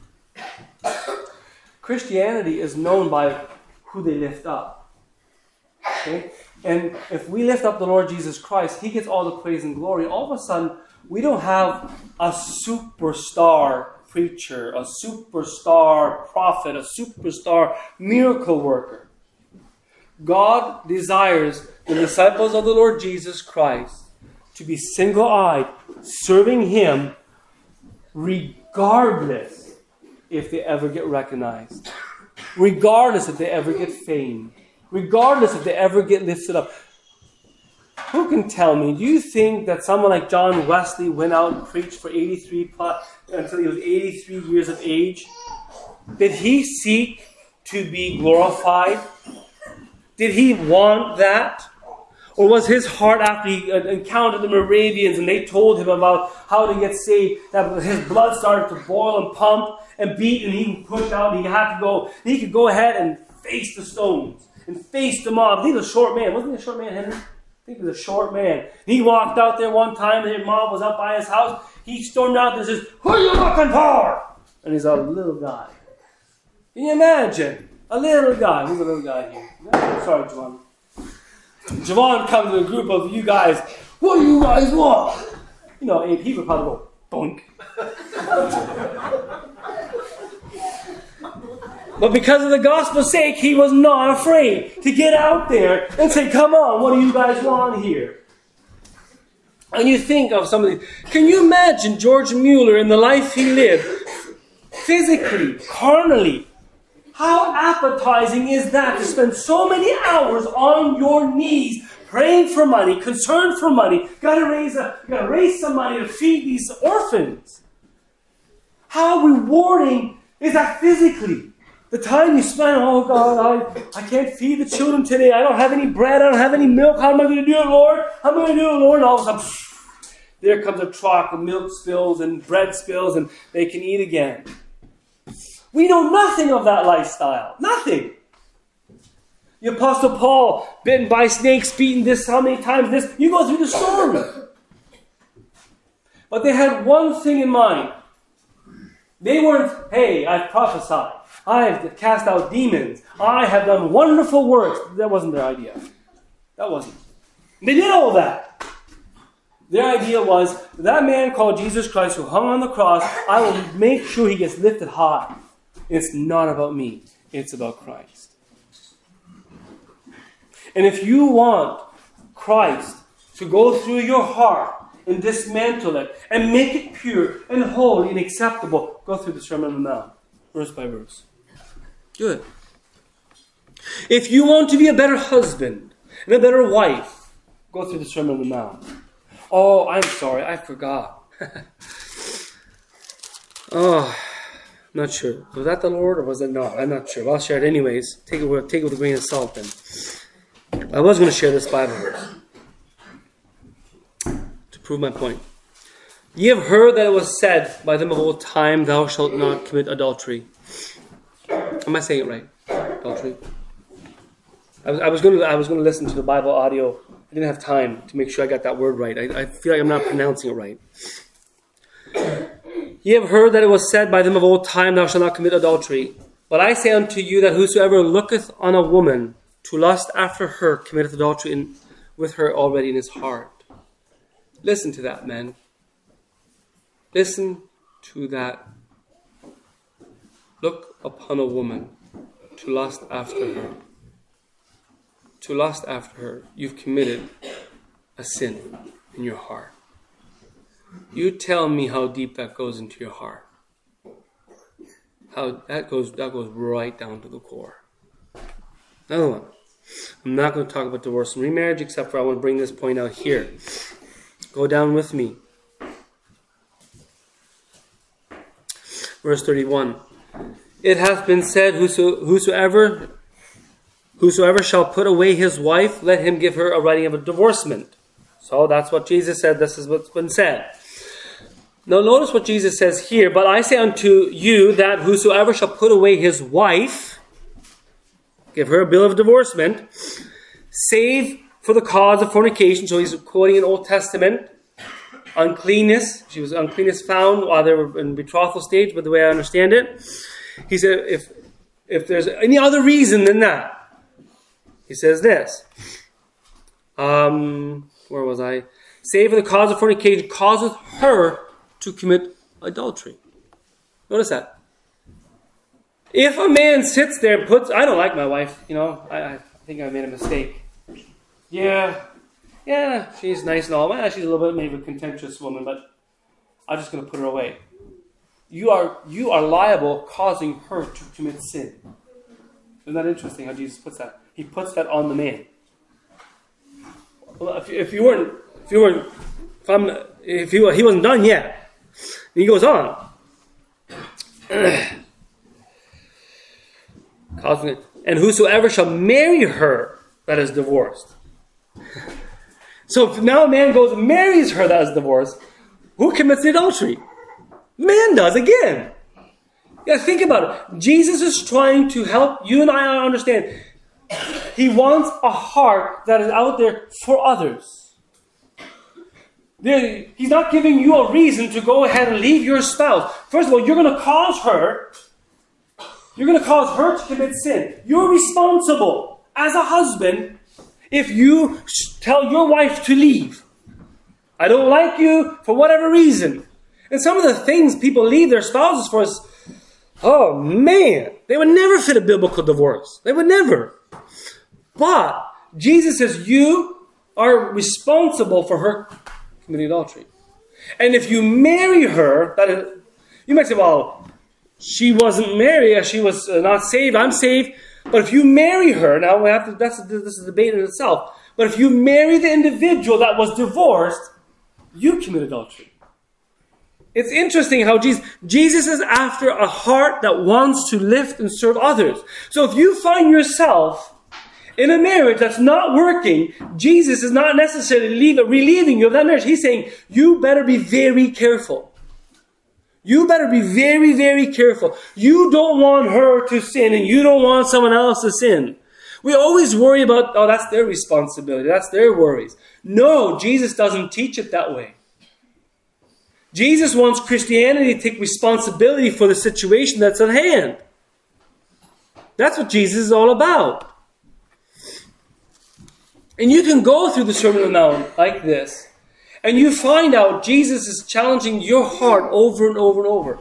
Christianity is known by who they lift up. Okay? And if we lift up the Lord Jesus Christ, He gets all the praise and glory. All of a sudden, we don't have a superstar preacher, a superstar prophet, a superstar miracle worker. God desires the disciples of the Lord Jesus Christ to be single-eyed, serving Him, regardless if they ever get recognized, regardless if they ever get fame, regardless if they ever get lifted up. Who can tell me, do you think that someone like John Wesley went out and preached for eighty-three plus, until he was eighty-three years of age? Did he seek to be glorified? Did he want that? Or was his heart, after he encountered the Moravians and they told him about how to get saved, that his blood started to boil and pump and beat and he pushed out and he had to go, he could go ahead and face the stones and face the mob. I think he was a short man. Wasn't he a short man, Henry? I think he was a short man. He walked out there one time and the mob was up by his house. He stormed out there and says, "Who are you looking for?" And he's a little guy. Can you imagine? A little guy. Who's a little guy here? Sorry, Javon. Javon comes to a group of you guys. What do you guys want? You know, and he would probably go, boink. But because of the gospel's sake, he was not afraid to get out there and say, come on, what do you guys want here? And you think of some of these. Can you imagine George Mueller in the life he lived, physically, carnally? How appetizing is that to spend so many hours on your knees praying for money, concerned for money, gotta raise a, gotta raise some money to feed these orphans? How rewarding is that physically? The time you spend, oh God, I, I can't feed the children today. I don't have any bread. I don't have any milk. How am I going to do it, Lord? How am I going to do it, Lord? And all of a sudden, there comes a truck, and milk spills and bread spills, and they can eat again. We know nothing of that lifestyle. Nothing. The Apostle Paul, bitten by snakes, beaten this, how many times this. You go through the story. But they had one thing in mind. They weren't, hey, I've prophesied. I have cast out demons. I have done wonderful works. That wasn't their idea. That wasn't. They did all that. Their idea was, that man called Jesus Christ who hung on the cross, I will make sure he gets lifted high. It's not about me. It's about Christ. And if you want Christ to go through your heart and dismantle it and make it pure and holy and acceptable, go through the Sermon on the Mount, verse by verse. Do it. If you want to be a better husband and a better wife, go through the Sermon on the Mount. Oh, I'm sorry, I forgot. oh, not sure. Was that the Lord or was it not? I'm not sure. Well, I'll share it anyways. Take it with, take it with a grain of salt then. I was going to share this Bible verse to prove my point. Ye have heard that it was said by them of old time, thou shalt not commit adultery. Am I saying it right? Adultery. I was, I was going to I was going to listen to the Bible audio. I didn't have time to make sure I got that word right. I, I feel like I'm not pronouncing it right. Ye have heard that it was said by them of old time, thou shalt not commit adultery. But I say unto you that whosoever looketh on a woman to lust after her committeth adultery in, with her already in his heart. Listen to that, men. Listen to that. Look upon a woman to lust after her. To lust after her, you've committed a sin in your heart. You tell me how deep that goes into your heart. How that goes that goes right down to the core. Another one. I'm not going to talk about divorce and remarriage, except for I want to bring this point out here. Go down with me. Verse thirty-one. It hath been said, Whoso, whosoever, whosoever shall put away his wife, let him give her a writing of a divorcement. So that's what Jesus said. This is what's been said. Now notice what Jesus says here. But I say unto you that whosoever shall put away his wife, give her a bill of divorcement, save for the cause of fornication. So he's quoting an Old Testament. Uncleanness. She was uncleanness found while they were in betrothal stage, but the way I understand it. He said if if there's any other reason than that, he says this. Um, where was I? Save for the cause of fornication causeth her to commit adultery. Notice that. If a man sits there and puts, I don't like my wife, you know, I, I think I made a mistake. Yeah, yeah, she's nice and all. Well, she's a little bit maybe a contentious woman, but I'm just going to put her away. You are you are liable causing her to commit sin. Isn't that interesting how Jesus puts that? He puts that on the man. Well, if, if you weren't, if you weren't, if I'm, if he he wasn't done yet, he goes on. And whosoever shall marry her that is divorced. So if now a man goes and marries her that is divorced, who commits the adultery? Man does again. Yeah, think about it. Jesus is trying to help you and I understand. He wants a heart that is out there for others. He's not giving you a reason to go ahead and leave your spouse. First of all, you're going to cause her, you're going to cause her to commit sin. You're responsible as a husband if you tell your wife to leave. I don't like you for whatever reason. And some of the things people leave their spouses for is, oh man, they would never fit a biblical divorce. They would never. But Jesus says you are responsible for her committing adultery. And if you marry her, that is, you might say, well, she wasn't married, she was not saved, I'm saved. But if you marry her, now we have to, that's this is a debate in itself. But if you marry the individual that was divorced, you commit adultery. It's interesting how Jesus, Jesus is after a heart that wants to lift and serve others. So if you find yourself in a marriage that's not working, Jesus is not necessarily leave, relieving you of that marriage. He's saying, you better be very careful. You better be very, very careful. You don't want her to sin and you don't want someone else to sin. We always worry about, oh, that's their responsibility. That's their worries. No, Jesus doesn't teach it that way. Jesus wants Christianity to take responsibility for the situation that's at hand. That's what Jesus is all about. And you can go through the Sermon on the Mount like this, and you find out Jesus is challenging your heart over and over and over.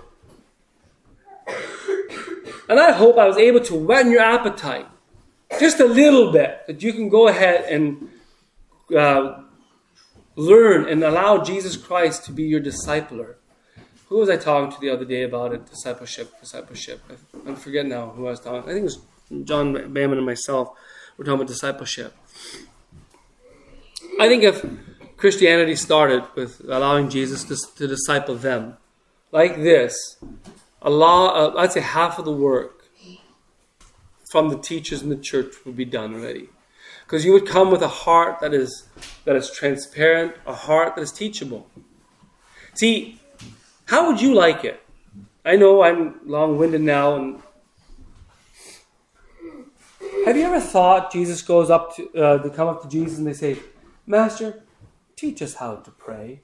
And I hope I was able to whet your appetite just a little bit, that you can go ahead and uh, learn and allow Jesus Christ to be your discipler. Who was I talking to the other day about it? Discipleship, discipleship. I forget now who I was talking. I think it was John Bamman and myself. We're talking about discipleship. I think if Christianity started with allowing Jesus to, to disciple them like this, a lot, uh, I'd say half of the work from the teachers in the church would be done already. Because you would come with a heart that is that is transparent, a heart that is teachable. See, how would you like it? I know I'm long-winded now, and have you ever thought Jesus goes up to, uh, they come up to Jesus and they say, Master, teach us how to pray.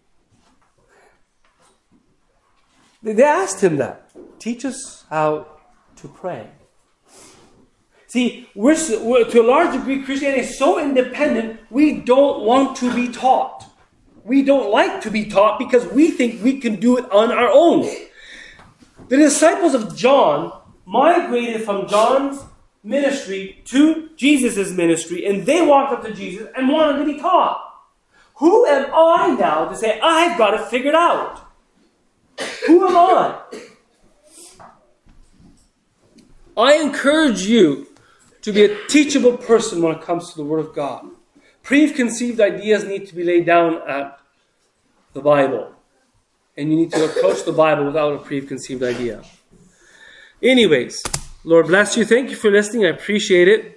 They asked him that. Teach us how to pray. See, we're, we're to a large degree, Christianity is so independent, we don't want to be taught. We don't like to be taught because we think we can do it on our own. The disciples of John migrated from John's ministry to Jesus' ministry, and they walked up to Jesus and wanted to be taught. Who am I now to say, I've got it figured out? Who am I? I encourage you to be a teachable person when it comes to the Word of God. Preconceived ideas need to be laid down at the Bible. And you need to approach the Bible without a preconceived idea. Anyways, Lord bless you. Thank you for listening. I appreciate it.